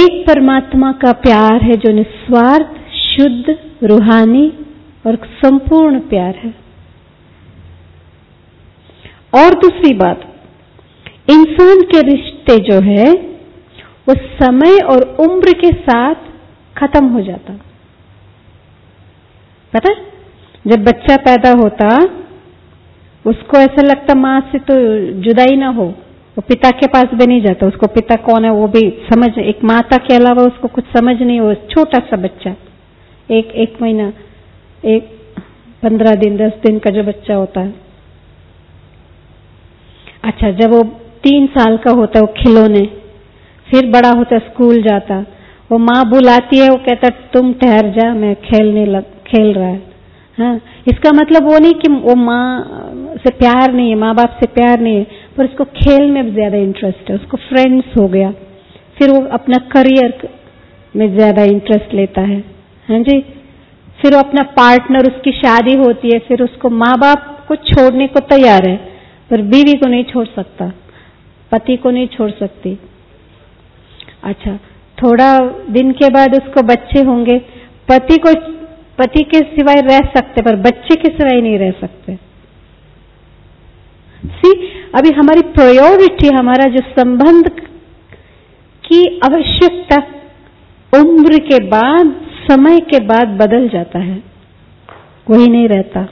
एक परमात्मा का प्यार है जो निस्वार्थ, शुद्ध, रूहानी और संपूर्ण प्यार है। और दूसरी बात, इंसान के रिश्ते जो है वो समय और उम्र के साथ खत्म हो जाता। पता है? जब बच्चा पैदा होता उसको ऐसा लगता माँ से तो जुदाई ना हो, वो पिता के पास भी नहीं जाता, उसको पिता कौन है वो भी समझ, एक माता के अलावा उसको कुछ समझ नहीं हो। छोटा सा बच्चा, एक एक महीना, एक पंद्रह दिन, दस दिन का जो बच्चा होता है। अच्छा, जब वो तीन साल का होता है वो खिलौने, फिर बड़ा होता है स्कूल जाता, वो माँ बुलाती है, वो कहता तुम ठहर जा, मैं खेलने लग खेल रहा है। हाँ, इसका मतलब वो नहीं कि वो माँ से प्यार नहीं है, माँ बाप से प्यार नहीं है, पर उसको खेल में ज्यादा इंटरेस्ट है, उसको फ्रेंड्स हो गया, फिर वो अपना करियर में ज्यादा इंटरेस्ट लेता है। हाँ जी, फिर वो अपना पार्टनर, उसकी शादी होती है, फिर उसको माँ बाप को छोड़ने को तैयार है, पर बीवी को नहीं छोड़ सकता, पति को नहीं छोड़ सकती। अच्छा, थोड़ा दिन के बाद उसको बच्चे होंगे, पति को पति के सिवाय रह सकते पर बच्चे के सिवाय नहीं रह सकते। सी, अभी हमारी प्रायोरिटी, हमारा जो संबंध की आवश्यकता उम्र के बाद, समय के बाद बदल जाता है, वही नहीं रहता।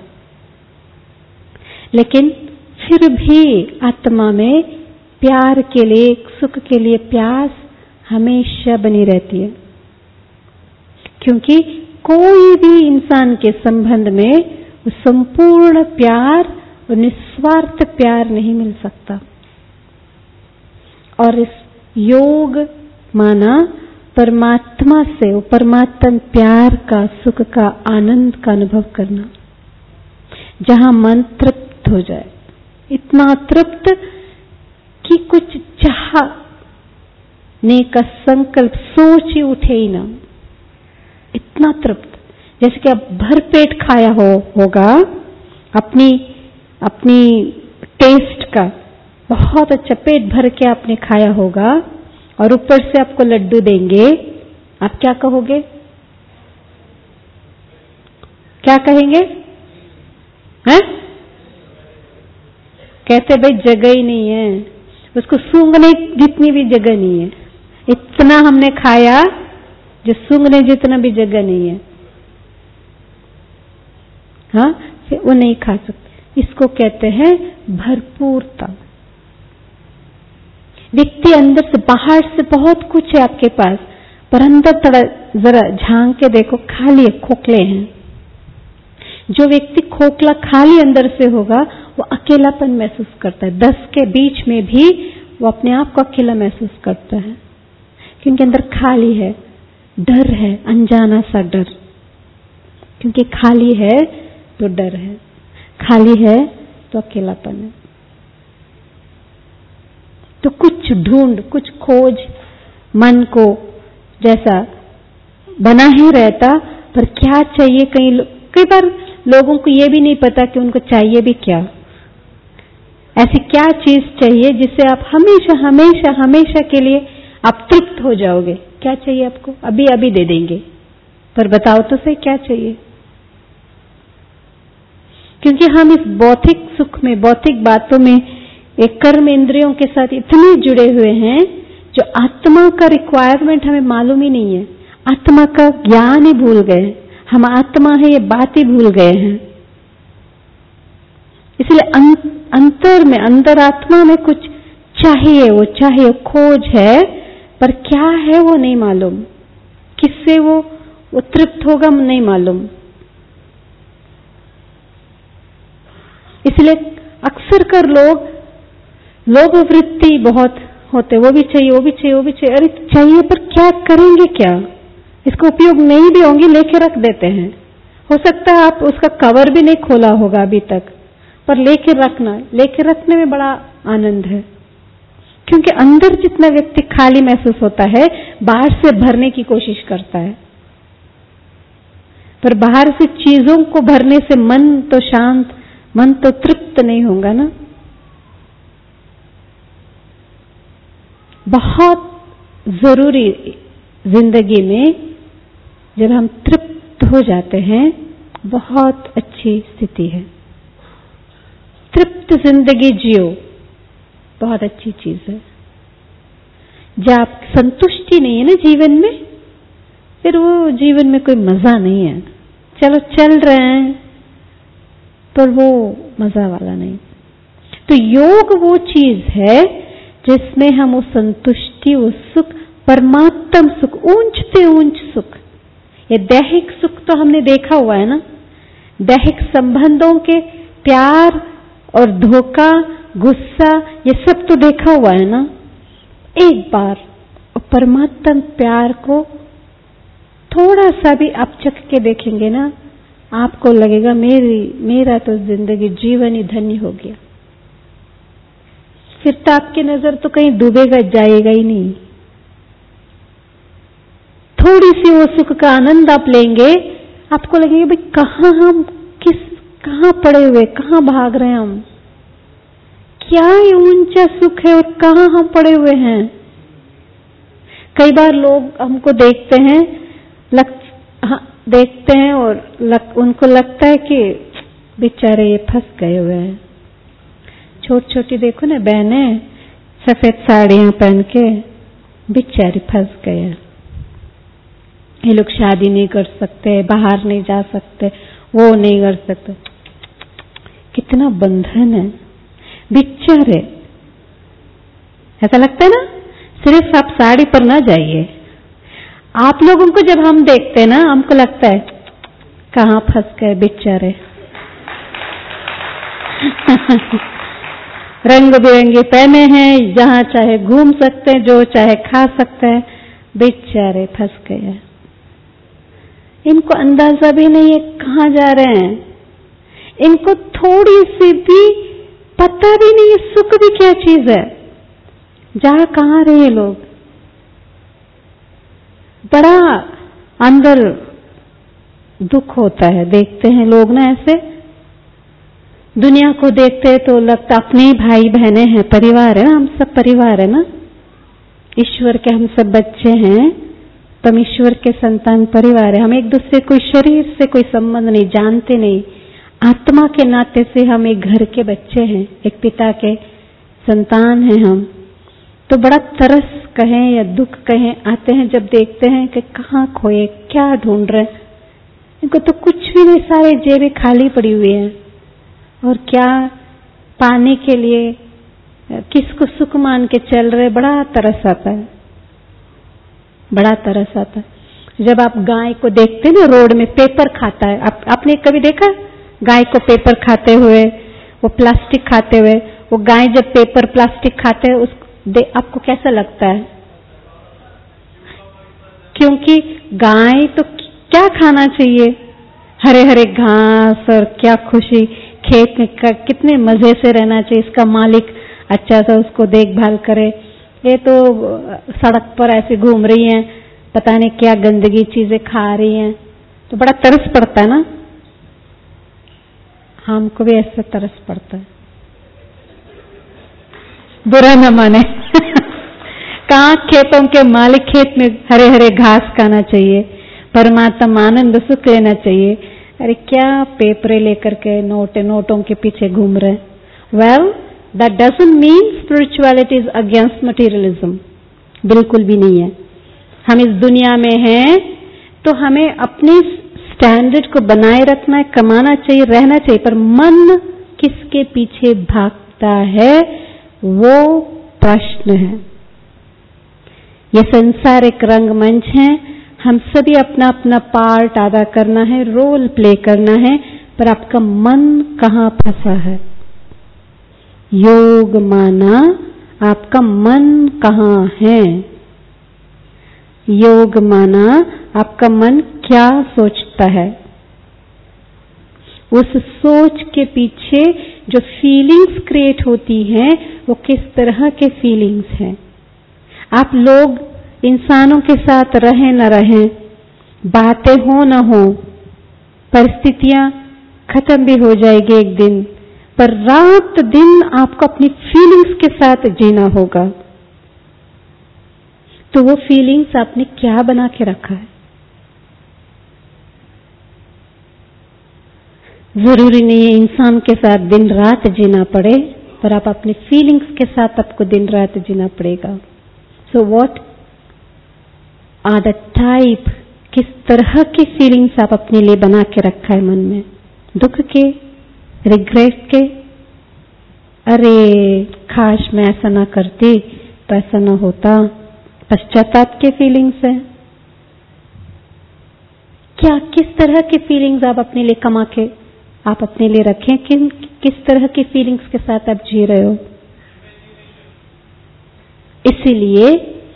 लेकिन फिर भी आत्मा में प्यार के लिए, सुख के लिए प्यास हमेशा बनी रहती है, क्योंकि कोई भी इंसान के संबंध में वो संपूर्ण प्यार और निस्वार्थ प्यार नहीं मिल सकता। और इस योग माना परमात्मा से, वो परमात्मा प्यार का, सुख का, आनंद का अनुभव करना, जहां मन तृप्त हो जाए, इतना तृप्त कि कुछ चाहने का संकल्प, सोच ही उठे ही ना, इतना तृप्त, जैसे कि आप भर पेट खाया हो होगा, अपनी अपनी टेस्ट का बहुत अच्छा पेट भर के आपने खाया होगा, और ऊपर से आपको लड्डू देंगे, आप क्या कहोगे? क्या कहेंगे? हैं? कहते भाई जगह ही नहीं है, उसको सूंघने जितनी भी जगह नहीं है, इतना हमने खाया जो सूंघने जितना भी जगह नहीं है। हाँ, फिर वो नहीं खा सकते। इसको कहते हैं भरपूरता। व्यक्ति अंदर से, बाहर से बहुत कुछ है आपके पास, पर अंदर थोड़ा जरा झांक के देखो, खाली है, खोखले हैं। जो व्यक्ति खोखला खाली अंदर से होगा वो अकेलापन महसूस करता है। दस के बीच में भी वो अपने आप को अकेला महसूस करता है, क्योंकि अंदर खाली है, डर है, अनजाना सा डर। क्योंकि खाली है तो डर है, खाली है तो अकेलापन है। तो कुछ ढूंढ, कुछ खोज मन को जैसा बना ही रहता, पर क्या चाहिए, कई कई बार लोगों को ये भी नहीं पता कि उनको चाहिए भी क्या। ऐसी क्या चीज चाहिए जिससे आप हमेशा हमेशा हमेशा के लिए आप तृप्त हो जाओगे? क्या चाहिए आपको? अभी अभी दे देंगे, पर बताओ तो सही क्या चाहिए। क्योंकि हम इस भौतिक सुख में, भौतिक बातों में, एक कर्म इंद्रियों के साथ इतने जुड़े हुए हैं, जो आत्मा का रिक्वायरमेंट हमें मालूम ही नहीं है। आत्मा का ज्ञान ही भूल गए, हम आत्मा है ये बात ही भूल गए हैं। इसलिए अंतर में, अंदर आत्मा में कुछ चाहिए, वो चाहिए, खोज है, पर क्या है वो नहीं मालूम, किससे वो वो तृप्त होगा नहीं मालूम। इसलिए अक्सर कर लोग लोभ वृत्ति बहुत होते, वो भी चाहिए, वो भी चाहिए, वो भी चाहिए। अरे चाहिए, पर क्या करेंगे? क्या इसको उपयोग नहीं भी होंगे, लेके रख देते हैं। हो सकता है आप उसका कवर भी नहीं खोला होगा अभी तक, पर लेके रखना, लेके रखने में बड़ा आनंद है। क्योंकि अंदर जितना व्यक्ति खाली महसूस होता है, बाहर से भरने की कोशिश करता है, पर बाहर से चीजों को भरने से मन तो शांत, मन तो तृप्त नहीं होगा ना। बहुत जरूरी जिंदगी में जब हम तृप्त हो जाते हैं, बहुत अच्छी स्थिति है। तृप्त जिंदगी जियो, बहुत अच्छी चीज है। जब आप संतुष्टि नहीं है ना जीवन में, फिर वो जीवन में कोई मजा नहीं है। चलो चल रहे हैं, पर वो मजा वाला नहीं। तो योग वो चीज है जिसमें हम वो संतुष्टि, वो सुख, परमात्म सुख, ऊंचते ऊंच सुख। ये दैहिक सुख तो हमने देखा हुआ है ना, दैहिक संबंधों के प्यार और धोखा, गुस्सा, ये सब तो देखा हुआ है ना। एक बार परमात्म प्यार को थोड़ा सा भी आप चख के देखेंगे ना, आपको लगेगा मेरी मेरा तो जिंदगी, जीवन ही धन्य हो गया। फिर तो आपकी नजर तो कहीं डूबेगा, जाएगा ही नहीं। थोड़ी सी वो सुख का आनंद आप लेंगे, आपको लगेगा भाई कहां हम, किस कहां पड़े हुए, कहां भाग रहे हैं हम, क्या ये ऊंचा सुख है और कहां हम पड़े हुए हैं। कई बार लोग हमको देखते हैं, लग, हाँ, देखते हैं और लग, उनको लगता है कि बेचारे ये फंस गए हुए हैं। छोटी छोटी देखो ना बहनें, सफेद साड़ियां पहन के, बेचारी फंस गए। ये लोग शादी नहीं कर सकते, बाहर नहीं जा सकते, वो नहीं कर सकते। कितना बंधन है, बेचारे। ऐसा लगता है ना, सिर्फ आप साड़ी पर ना जाइए। आप लोगों को जब हम देखते हैं ना, हमको लगता है कहां फंस गए बेचारे। रंग बिरंगे पहने हैं, जहां चाहे घूम सकते हैं, जो चाहे खा सकते हैं, बेचारे फंस गए। इनको अंदाजा भी नहीं है कहां जा रहे हैं, इनको थोड़ी सी भी पता भी नहीं है सुख भी क्या चीज है, जा कहां रहे लोग। बड़ा अंदर दुख होता है, देखते हैं लोग ना ऐसे, दुनिया को देखते हैं तो लगता अपने भाई बहने हैं, परिवार है ना, हम सब परिवार है ना, ईश्वर के हम सब बच्चे हैं, परमेश्वर के संतान परिवार है। हम एक दूसरे कोई शरीर से कोई संबंध नहीं, जानते नहीं, आत्मा के नाते से हम एक घर के बच्चे हैं, एक पिता के संतान हैं हम। तो बड़ा तरस कहें या दुख कहें आते हैं जब देखते हैं कि कहां खोए, क्या ढूंढ रहे। इनको तो कुछ भी नहीं, सारे जेबें खाली पड़ी हुई हैं, और क्या पाने के लिए किसको सुख मान के चल रहे। बड़ा तरस आता है, बड़ा तरस आता है। जब आप गाय को देखते हैं ना, रोड में पेपर खाता है, आप, आपने कभी देखा गाय को पेपर खाते हुए, वो प्लास्टिक खाते हुए। वो गाय जब पेपर प्लास्टिक खाते हैं, उस आपको कैसा लगता है? क्योंकि गाय तो क्या खाना चाहिए, हरे हरे घास, और क्या खुशी, खेत में कितने मजे से रहना चाहिए, इसका मालिक अच्छा सा उसको देखभाल करे। ये तो सड़क पर ऐसे घूम रही हैं, पता नहीं क्या गंदगी चीजें खा रही हैं, तो बड़ा तरस पड़ता है ना। हमको भी ऐसा तरस पड़ता है, बुरा न माने। कहाँ खेतों के मालिक खेत में हरे हरे घास खाना चाहिए, परमात्मा आनंद सुख लेना चाहिए। अरे क्या पेपरे लेकर के नोटे नोटों के पीछे घूम रहे। Well that doesn't mean spirituality is against materialism, बिल्कुल भी नहीं है। हम इस दुनिया में हैं तो हमें अपने स्टैंडर्ड को बनाए रखना है, कमाना चाहिए, रहना चाहिए, पर मन किसके पीछे भागता है वो प्रश्न है। ये संसार एक रंगमंच है, हम सभी अपना अपना पार्ट अदा करना है, रोल प्ले करना है, पर आपका मन कहाँ फंसा है? योग माना आपका मन कहाँ है? योग माना आपका मन क्या सोचता है? उस सोच के पीछे जो फीलिंग्स क्रिएट होती हैं वो किस तरह के फीलिंग्स हैं? आप लोग इंसानों के साथ रहें न रहें, बातें हो न हो, परिस्थितियां खत्म भी हो जाएगी एक दिन, पर रात दिन आपको अपनी फीलिंग्स के साथ जीना होगा। तो वो फीलिंग्स आपने क्या बना के रखा है? जरूरी नहीं है इंसान के साथ दिन रात जीना पड़े, पर आप अपने फीलिंग्स के साथ आपको दिन रात जीना पड़ेगा। So what are the type, किस तरह की फीलिंग्स आप अपने लिए बना के रखा है मन में? दुख के, रिग्रेट के, अरे काश मैं ऐसा ना करती तो ऐसा ना होता, पश्चाताप के फीलिंग्स है क्या? किस तरह की फीलिंग्स आप अपने लिए कमा के आप अपने लिए रखें? किन किस तरह की फीलिंग्स के साथ आप जी रहे हो? इसीलिए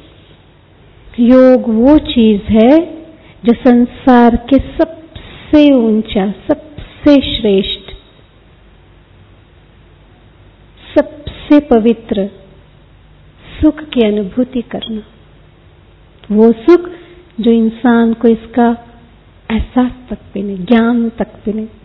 योग वो चीज है जो संसार के सबसे ऊंचा, सबसे श्रेष्ठ, सबसे पवित्र सुख की अनुभूति करना, वो सुख जो इंसान को इसका एहसास तक भी नहीं, ज्ञान तक भी नहीं।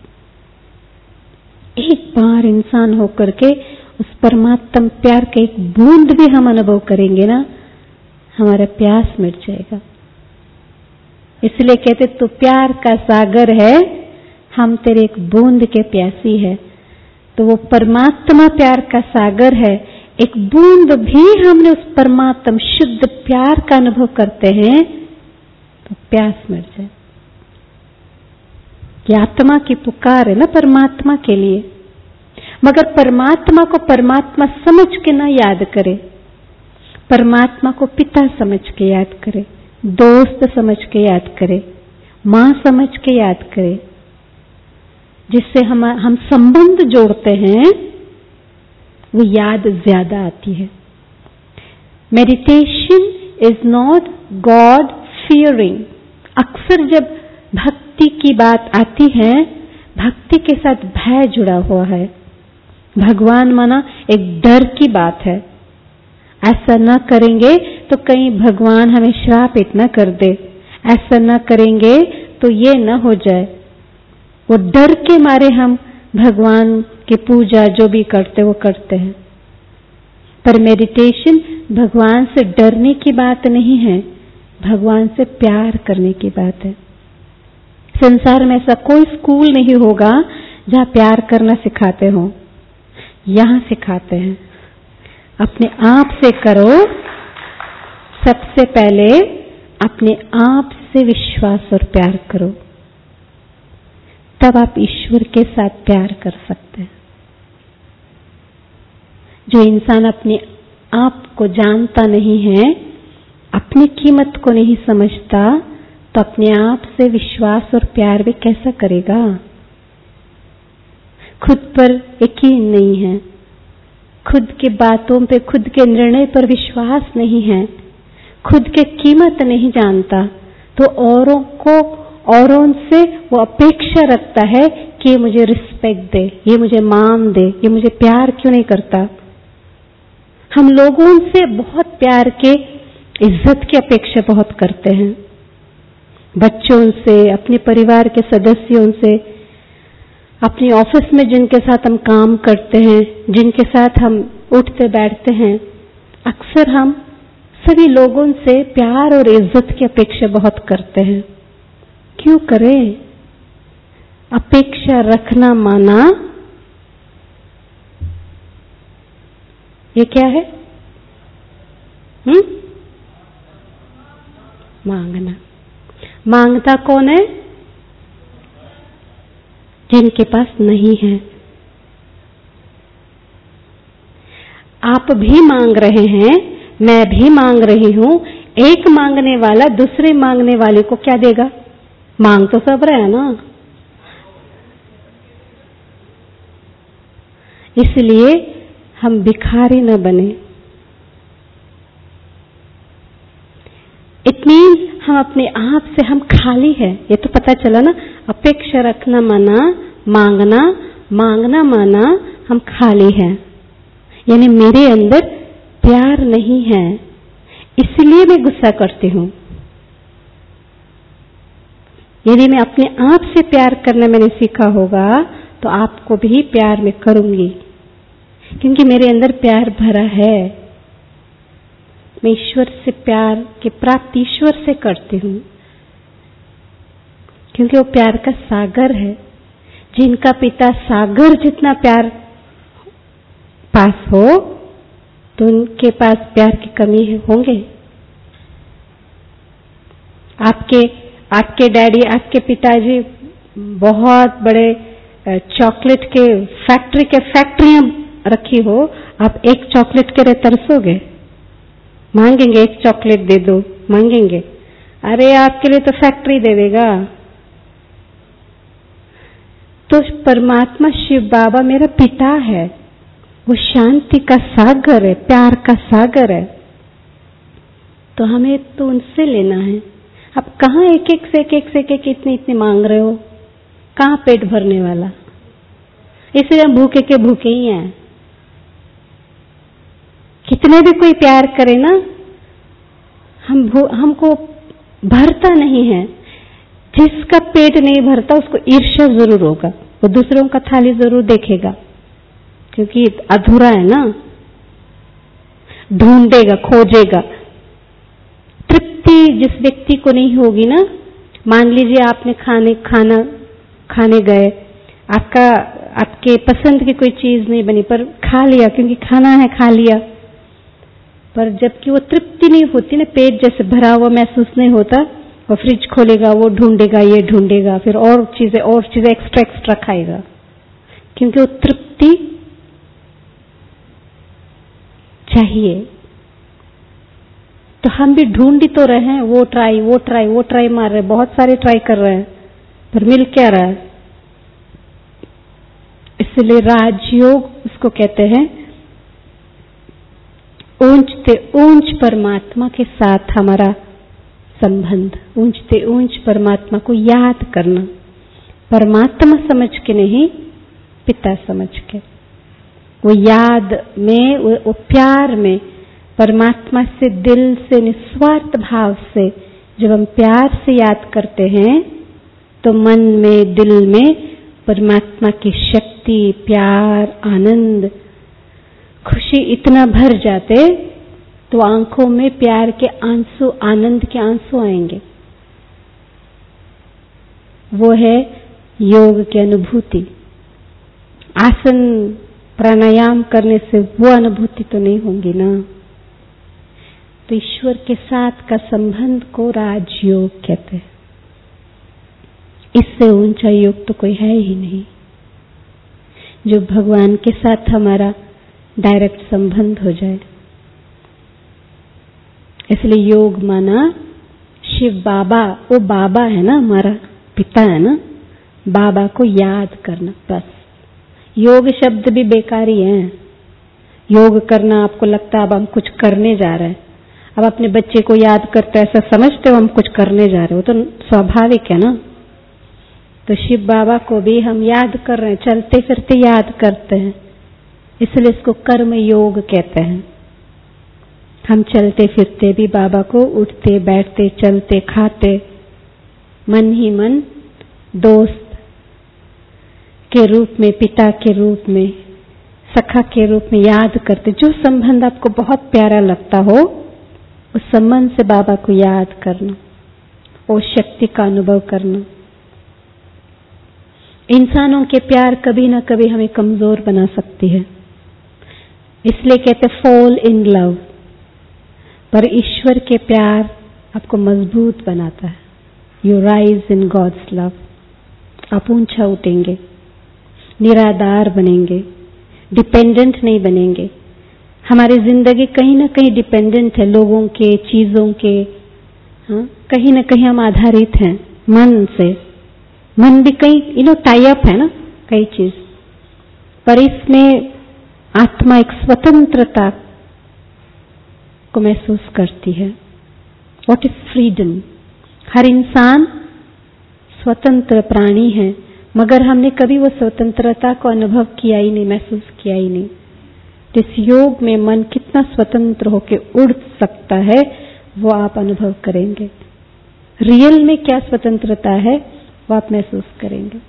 एक बार इंसान होकर के उस परमात्म प्यार का एक बूंद भी हम अनुभव करेंगे ना, हमारा प्यास मिट जाएगा। इसलिए कहते तू प्यार का सागर है, हम तेरे एक बूंद के प्यासी है। तो वो परमात्मा प्यार का सागर है, एक बूंद भी हमने उस परमात्म शुद्ध प्यार का अनुभव करते हैं तो प्यास मिट जाए। ये आत्मा की पुकार है ना परमात्मा के लिए, मगर परमात्मा को परमात्मा समझ के ना याद करे, परमात्मा को पिता समझ के याद करे, दोस्त समझ के याद करे, मां समझ के याद करे, जिससे हम हम संबंध जोड़ते हैं, वो याद ज्यादा आती है। Meditation is not God fearing. अक्सर जब भक्ति की बात आती है, भक्ति के साथ भय जुड़ा हुआ है। भगवान माना एक डर की बात है, ऐसा न करेंगे तो कहीं भगवान हमें श्रापित न कर दे, ऐसा न करेंगे तो ये न हो जाए। वो डर के मारे हम भगवान की पूजा जो भी करते वो करते हैं। पर मेडिटेशन भगवान से डरने की बात नहीं है, भगवान से प्यार करने की बात है। संसार में ऐसा कोई स्कूल नहीं होगा जहां प्यार करना सिखाते हो, यहां सिखाते हैं। अपने आप से करो, सबसे पहले अपने आप से विश्वास और प्यार करो, तब आप ईश्वर के साथ प्यार कर सकते हैं। जो इंसान अपने आप को जानता नहीं है, अपनी कीमत को नहीं समझता, तो अपने आप से विश्वास और प्यार भी कैसा करेगा? खुद पर यकीन नहीं है, खुद की बातों पे, खुद के निर्णय पर विश्वास नहीं है, खुद के कीमत नहीं जानता, तो औरों को, औरों से वो अपेक्षा रखता है कि ये मुझे रिस्पेक्ट दे, ये मुझे मान दे, ये मुझे प्यार क्यों नहीं करता। हम लोगों से बहुत प्यार के, इज्जत की अपेक्षा बहुत करते हैं, बच्चों से, अपने परिवार के सदस्यों से, अपनी ऑफिस में जिनके साथ हम काम करते हैं, जिनके साथ हम उठते बैठते हैं, अक्सर हम सभी लोगों से प्यार और इज्जत की अपेक्षा बहुत करते हैं। क्यों करें? अपेक्षा रखना माना ये क्या है? हम्म मांगना। मांगता कौन है? जिनके पास नहीं है। आप भी मांग रहे हैं, मैं भी मांग रही हूं। एक मांगने वाला दूसरे मांगने वाले को क्या देगा? मांग तो सब रहे हैं ना। इसलिए हम भिखारी न बने। इट मीन्स हम अपने आप से हम खाली है, ये तो पता चला ना। अपेक्षा रखना माना मांगना, मांगना माना हम खाली हैं, यानी मेरे अंदर प्यार नहीं है, इसलिए मैं गुस्सा करती हूं। यदि मैं अपने आप से प्यार करना मैंने सीखा होगा तो आपको भी प्यार में करूंगी, क्योंकि मेरे अंदर प्यार भरा है। मैं ईश्वर से प्यार की प्राप्ति ईश्वर से करती हूँ, क्योंकि वो प्यार का सागर है। जिनका पिता सागर जितना प्यार पास हो तो उनके पास प्यार की कमी होंगे। आपके आपके डैडी, आपके पिताजी बहुत बड़े चॉकलेट के फैक्ट्री के फैक्ट्रियां रखी हो, आप एक चॉकलेट के लिए तरसोगे? मांगेंगे एक चॉकलेट दे दो, मांगेंगे? अरे आपके लिए तो फैक्ट्री दे देगा। तो परमात्मा शिव बाबा मेरा पिता है, वो शांति का सागर है, प्यार का सागर है। तो हमें तो उनसे लेना है। अब कहाँ एक एक से एक एक से एक एक इतने इतने मांग रहे हो? कहाँ पेट भरने वाला? इसलिए हम भूखे के भूखे ही हैं। कितने भी कोई प्यार करे ना, हम हमको भरता नहीं है। जिसका पेट नहीं भरता उसको ईर्ष्या जरूर होगा, वो दूसरों का थाली जरूर देखेगा, क्योंकि अधूरा है ना, ढूंढेगा, खोजेगा। तृप्ति जिस व्यक्ति को नहीं होगी ना, मान लीजिए आपने खाने खाना खाने गए, आपका आपके पसंद की कोई चीज नहीं बनी, पर खा लिया क्योंकि खाना है, खा लिया, पर जबकि वो तृप्ति नहीं होती ना, पेट जैसे भरा हुआ महसूस नहीं होता, वो फ्रिज खोलेगा, वो ढूंढेगा, ये ढूंढेगा, फिर और चीजें और चीजें एक्स्ट्रा एक्स्ट्रा खाएगा, क्योंकि वो तृप्ति चाहिए। तो हम भी ढूंढ ही तो रहे हैं, वो ट्राई वो ट्राई वो ट्राई मार रहे हैं, बहुत सारे ट्राई कर रहे हैं, पर मिल क्या रहा है? इसलिए राजयोग उसको कहते हैं, ऊंचते ऊंच परमात्मा के साथ हमारा संबंध, ऊंचते ऊंच परमात्मा को याद करना, परमात्मा समझ के नहीं, पिता समझ के। वो याद में, वो प्यार में, परमात्मा से दिल से निस्वार्थ भाव से जब हम प्यार से याद करते हैं, तो मन में, दिल में परमात्मा की शक्ति, प्यार, आनंद, खुशी इतना भर जाते, तो आंखों में प्यार के आंसू, आनंद के आंसू आएंगे। वो है योग की अनुभूति। आसन प्राणायाम करने से वो अनुभूति तो नहीं होंगी ना। तो ईश्वर के साथ का संबंध को राजयोग कहते हैं। इससे ऊंचा योग तो कोई है ही नहीं, जो भगवान के साथ हमारा डायरेक्ट संबंध हो जाए। इसलिए योग माना शिव बाबा, वो बाबा है ना, हमारा पिता है ना, बाबा को याद करना, बस। योग शब्द भी बेकारी है। योग करना, आपको लगता है अब हम कुछ करने जा रहे हैं, अब अपने बच्चे को याद करते ऐसा समझते हो हम कुछ करने जा रहे हो, तो स्वाभाविक है ना। तो शिव बाबा को भी हम याद कर रहे हैं, चलते फिरते याद करते हैं, इसलिए इसको कर्म योग कहते हैं। हम चलते फिरते भी बाबा को, उठते बैठते चलते खाते, मन ही मन दोस्त के रूप में, पिता के रूप में, सखा के रूप में याद करते। जो संबंध आपको बहुत प्यारा लगता हो, उस संबंध से बाबा को याद करना, वो शक्ति का अनुभव करना। इंसानों के प्यार कभी ना कभी हमें कमजोर बना सकती है, इसलिए कहते फॉल इन लव। पर ईश्वर के प्यार आपको मजबूत बनाता है। You rise in God's love. आप ऊंचा उठेंगे, निराधार बनेंगे, डिपेंडेंट नहीं बनेंगे। हमारी जिंदगी कहीं ना कहीं डिपेंडेंट है, लोगों के, चीजों के, हाँ, कहीं ना कहीं हम आधारित हैं मन से। मन भी कहीं यू नो टाई अप है ना कई चीज, पर इसमें आत्मा एक स्वतंत्रता को महसूस करती है। What is freedom? हर इंसान स्वतंत्र प्राणी है, मगर हमने कभी वो स्वतंत्रता को अनुभव किया ही नहीं, महसूस किया ही नहीं। इस योग में मन कितना स्वतंत्र होकर उड़ सकता है, वो आप अनुभव करेंगे। रियल में क्या स्वतंत्रता है, वो आप महसूस करेंगे।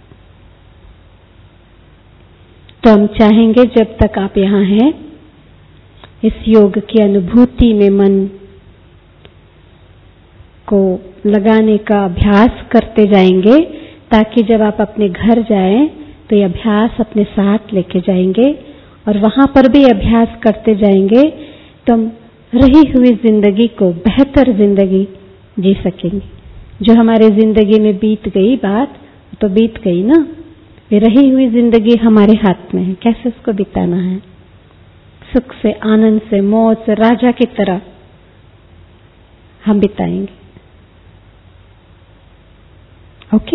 तो हम चाहेंगे जब तक आप यहाँ हैं, इस योग की अनुभूति में मन को लगाने का अभ्यास करते जाएंगे, ताकि जब आप अपने घर जाएं तो ये अभ्यास अपने साथ लेके जाएंगे और वहां पर भी अभ्यास करते जाएंगे तो हम रही हुई जिंदगी को बेहतर जिंदगी जी सकेंगे। जो हमारे जिंदगी में बीत गई बात तो बीत गई ना, ये रही हुई जिंदगी हमारे हाथ में है, कैसे उसको बिताना है, सुख से, आनंद से, मौज से, राजा की तरह हम बिताएंगे। Okay,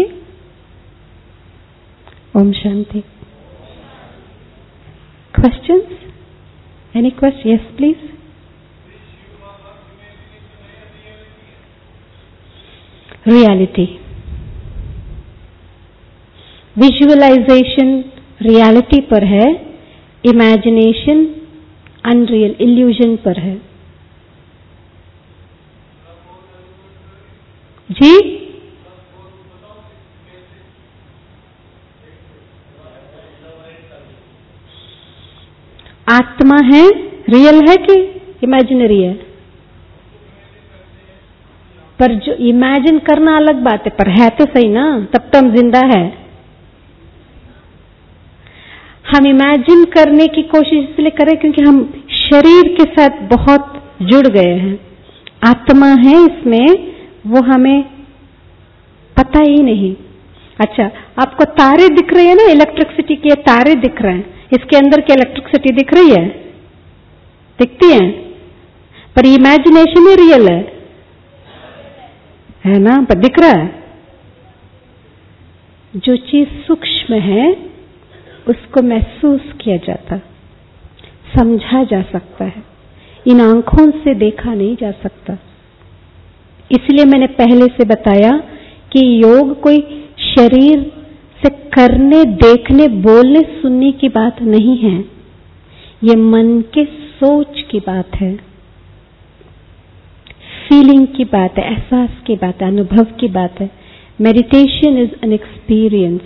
Om Shanti. Questions? Any question? Yes please. Reality, visualization reality पर है, इमेजिनेशन अनरियल इल्यूजन पर है। जी, आत्मा है, रियल है कि इमेजिनरी है? पर जो इमेजिन करना अलग बात है, पर है तो सही ना, तब तो हम जिंदा है। हम इमेजिन करने की कोशिश इसलिए करें क्योंकि हम शरीर के साथ बहुत जुड़ गए हैं। आत्मा है इसमें, वो हमें पता ही नहीं। अच्छा, आपको तारे दिख रहे हैं ना, इलेक्ट्रिसिटी के तारे दिख रहे हैं, इसके अंदर क्या इलेक्ट्रिसिटी दिख रही है? दिखती है, पर इमेजिनेशन ही रियल है, है ना, पर दिख रहा है। जो चीज सूक्ष्म है उसको महसूस किया जाता, समझा जा सकता है, इन आंखों से देखा नहीं जा सकता। इसलिए मैंने पहले से बताया कि योग कोई शरीर से करने, देखने, बोलने, सुनने की बात नहीं है, ये मन के सोच की बात है, फीलिंग की बात है, एहसास की बात है, अनुभव की बात है। मेडिटेशन इज एन एक्सपीरियंस,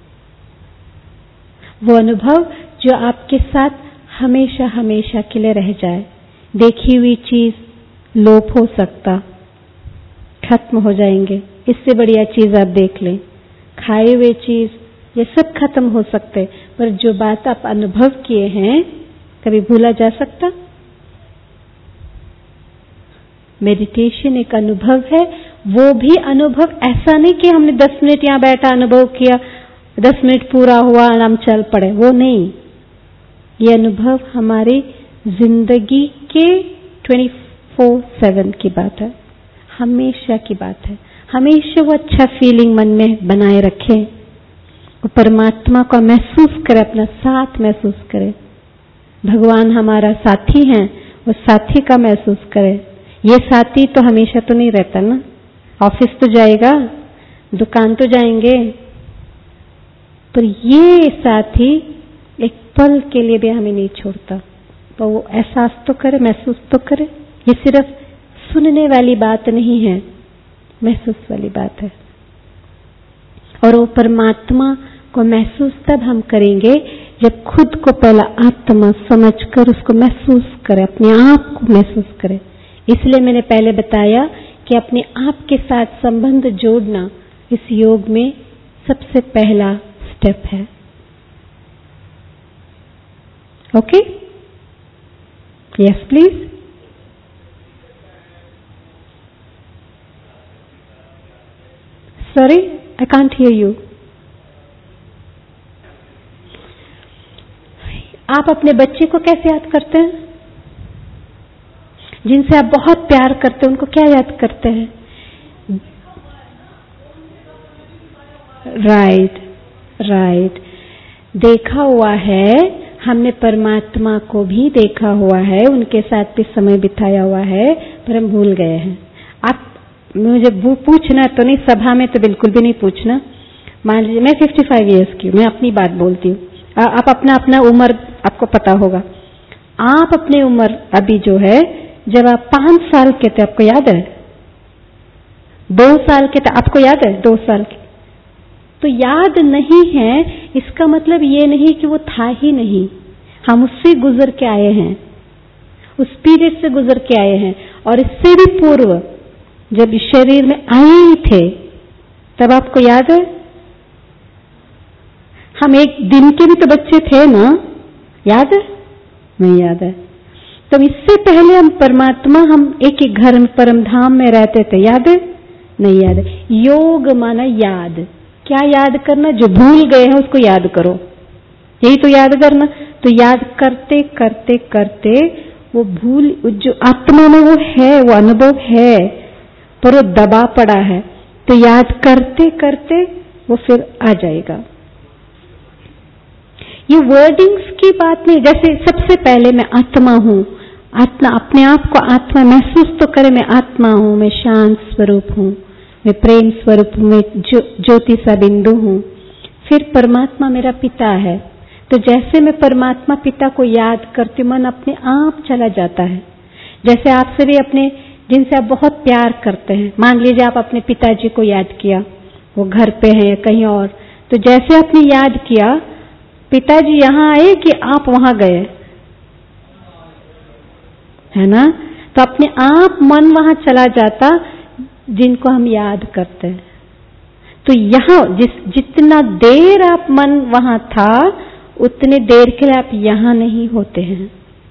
वो अनुभव जो आपके साथ हमेशा हमेशा के लिए रह जाए। देखी हुई चीज लोप हो सकता, खत्म हो जाएंगे, इससे बढ़िया चीज आप देख लें। खाए हुए चीज ये सब खत्म हो सकते, पर जो बात आप अनुभव किए हैं कभी भूला जा सकता? मेडिटेशन एक अनुभव है, वो भी अनुभव ऐसा नहीं कि हमने दस मिनट यहां बैठा अनुभव किया, दस मिनट पूरा हुआ और हम चल पड़े, वो नहीं। ये अनुभव हमारी जिंदगी के चौबीस सात की बात है, हमेशा की बात है। हमेशा वो अच्छा फीलिंग मन में बनाए रखें, वो परमात्मा को महसूस करे, अपना साथ महसूस करे। भगवान हमारा साथी है, वो साथी का महसूस करे। ये साथी तो हमेशा तो नहीं रहता ना, ऑफिस तो जाएगा, दुकान तो जाएंगे, पर ये साथी एक पल के लिए भी हमें नहीं छोड़ता। तो वो एहसास तो करे, महसूस तो करे। ये सिर्फ सुनने वाली बात नहीं है, महसूस वाली बात है। और वो परमात्मा को महसूस तब हम करेंगे जब खुद को पहला आत्मा समझकर उसको महसूस करें, अपने आप को महसूस करें। इसलिए मैंने पहले बताया कि अपने आप के साथ संबंध जोड़ना इस योग में सबसे पहला स्टेप है। Okay, yes please. Sorry, I can't hear you. आप अपने बच्चे को कैसे याद करते हैं? जिनसे आप बहुत प्यार करते हैं उनको क्या याद करते हैं? Right, right. देखा हुआ है, हमने परमात्मा को भी देखा हुआ है, उनके साथ भी समय बिताया हुआ है, पर हम भूल गए हैं। आप मुझे पूछना तो नहीं, सभा में तो बिल्कुल भी नहीं पूछना। मान लीजिए मैं पचपन इयर्स की हूँ, मैं अपनी बात बोलती हूँ, आप अपना अपना उम्र आपको पता होगा। आप अपनी उम्र अभी जो है, जब आप पांच साल के थे, आपको याद है? दो साल के थे, आपको याद है? दो साल के तो याद नहीं है, इसका मतलब ये नहीं कि वो था ही नहीं, हम उससे गुजर के आए हैं, उस पीरियड से गुजर के आए हैं। और इससे भी पूर्व जब इस शरीर में आए ही थे तब आपको याद है? हम एक दिन के भी तो बच्चे थे ना, याद है? नहीं याद है। तो इससे पहले हम परमात्मा, हम एक ही घर में परम धाम में रहते थे, याद है? नहीं याद है। योग माना याद, क्या याद करना? जो भूल गए हैं उसको याद करो, यही तो याद करना। तो याद करते करते करते वो भूल, जो आत्मा में वो है, वो अनुभव है, पर वो दबा पड़ा है, तो याद करते करते वो फिर आ जाएगा। ये वर्डिंग्स की बात नहीं, जैसे सबसे पहले मैं आत्मा हूं, आत्मा, अपने आप को आत्मा महसूस तो करे, मैं आत्मा हूं, मैं शांत स्वरूप हूं, मैं प्रेम स्वरूप हूं, मैं जो, ज्योति सा बिंदु हूं। फिर परमात्मा मेरा पिता है, तो जैसे मैं परमात्मा पिता को याद करती हूँ, मन अपने आप चला जाता है। जैसे आपसे भी अपने, जिनसे आप बहुत प्यार करते हैं, मान लीजिए आप अपने पिताजी को याद किया, वो घर पे हैं कहीं और, तो जैसे आपने याद किया, पिताजी यहाँ आए कि आप वहां गए, है ना? तो अपने आप मन वहां चला जाता जिनको हम याद करते हैं। तो यहाँ जिस जितना देर आप मन वहां था, उतने देर के लिए आप यहां नहीं होते हैं।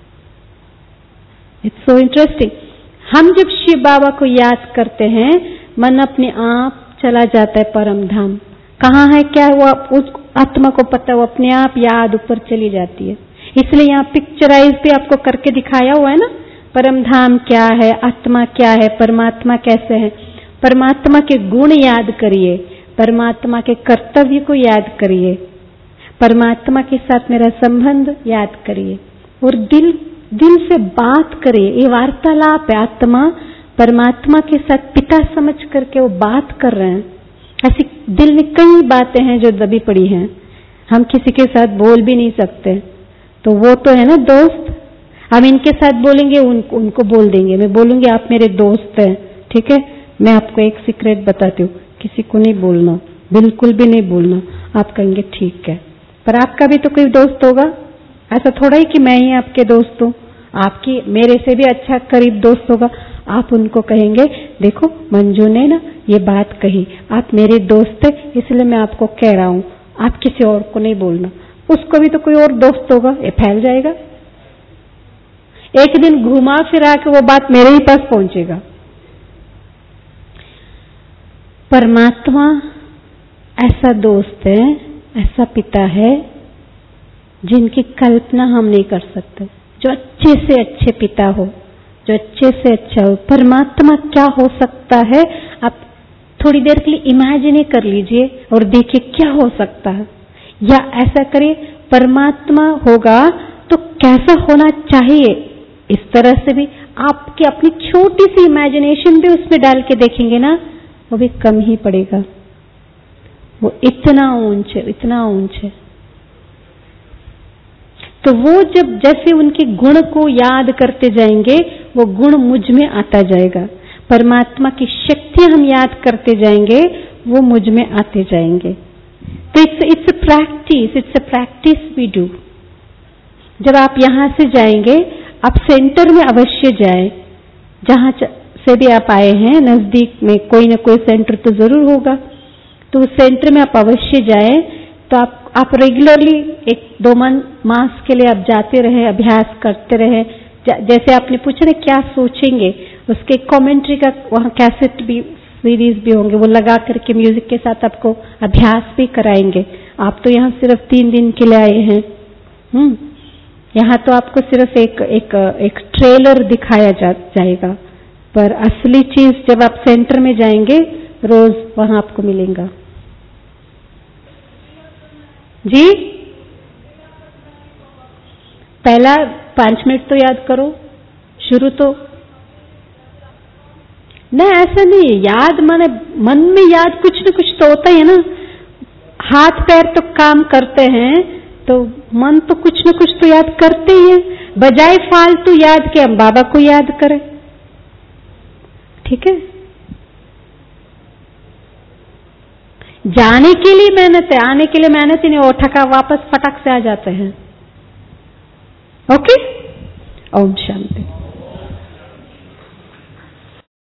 It's so interesting. हम जब शिव बाबा को याद करते हैं, मन अपने आप चला जाता है परम धाम। कहाँ है क्या वो उस आत्मा को पता, वो अपने आप याद ऊपर चली जाती है। इसलिए यहाँ पिक्चराइज भी आपको करके दिखाया हुआ है ना, परम धाम क्या है, आत्मा क्या है, परमात्मा कैसे है। परमात्मा के गुण याद करिए, परमात्मा के कर्तव्य को याद करिए, परमात्मा के साथ मेरा संबंध याद करिए, और दिल दिल से बात करिए। ये वार्तालाप है, आत्मा परमात्मा के साथ पिता समझ करके वो बात कर रहे हैं। ऐसी दिल में कई बातें हैं जो दबी पड़ी हैं, हम किसी के साथ बोल भी नहीं सकते, तो वो तो है ना दोस्त। हम इनके साथ बोलेंगे, उन, उनको बोल देंगे। मैं बोलूंगी आप मेरे दोस्त हैं, ठीक है? मैं आपको एक सीक्रेट बताती हूँ, किसी को नहीं बोलना, बिल्कुल भी नहीं बोलना। आप कहेंगे ठीक है, पर आपका भी तो कोई दोस्त होगा। ऐसा थोड़ा ही कि मैं ही आपके दोस्त हूँ, आपकी मेरे से भी अच्छा करीब दोस्त होगा। आप उनको कहेंगे देखो मंजू ने ना ये बात कही, आप मेरे दोस्त है इसलिए मैं आपको कह रहा हूँ, आप किसी और को नहीं बोलना। उसको भी तो कोई और दोस्त होगा, ये फैल जाएगा। एक दिन घुमा फिरा के वो बात मेरे ही पास पहुंचेगा। परमात्मा ऐसा दोस्त है, ऐसा पिता है जिनकी कल्पना हम नहीं कर सकते, जो अच्छे से अच्छे पिता हो, जो अच्छे से अच्छा हो। परमात्मा क्या हो सकता है, आप थोड़ी देर के लिए इमेजिन कर लीजिए और देखिए क्या हो सकता है। या ऐसा करिए, परमात्मा होगा तो कैसा होना चाहिए, इस तरह से भी आपकी अपनी छोटी सी इमेजिनेशन भी उसमें डाल के देखेंगे ना, वो भी कम ही पड़ेगा। वो इतना ऊंच है, इतना ऊंच है। तो वो जब जैसे उनके गुण को याद करते जाएंगे, वो गुण मुझ में आता जाएगा। परमात्मा की शक्तियां हम याद करते जाएंगे, वो मुझ में आते जाएंगे। तो it's it's a practice, it's a practice we do. जब आप यहां से जाएंगे, आप सेंटर में अवश्य जाएं, जहां से भी आप आए हैं, नजदीक में कोई ना कोई सेंटर तो जरूर होगा, तो उस सेंटर में आप अवश्य जाएं। तो आप आप रेगुलरली एक दो मन मास के लिए आप जाते रहे, अभ्यास करते रहे। जैसे आपने पूछा ना क्या सोचेंगे, उसके कमेंट्री का वहाँ कैसेट भी सीरीज भी होंगे, वो लगा करके म्यूजिक के साथ आपको अभ्यास भी कराएंगे। आप तो यहाँ सिर्फ तीन दिन के लिए आए हैं, हम्म यहाँ तो आपको सिर्फ एक एक एक ट्रेलर दिखाया जा, जाएगा, पर असली चीज जब आप सेंटर में जाएंगे, रोज वहां आपको मिलेगा। जी, पहला पांच मिनट तो याद करो, शुरू तो ना, ऐसा नहीं याद माने मन में याद कुछ न कुछ तो होता ही है ना। हाथ पैर तो काम करते हैं, तो मन तो कुछ न कुछ तो याद करते ही है। बजाय फालतू याद के हम बाबा को याद करें, ठीक है? जाने के लिए मेहनत है, आने के लिए मेहनत ही नहीं, वो ठका वापस फटक से आ जाते हैं। ओके, ओम शांति।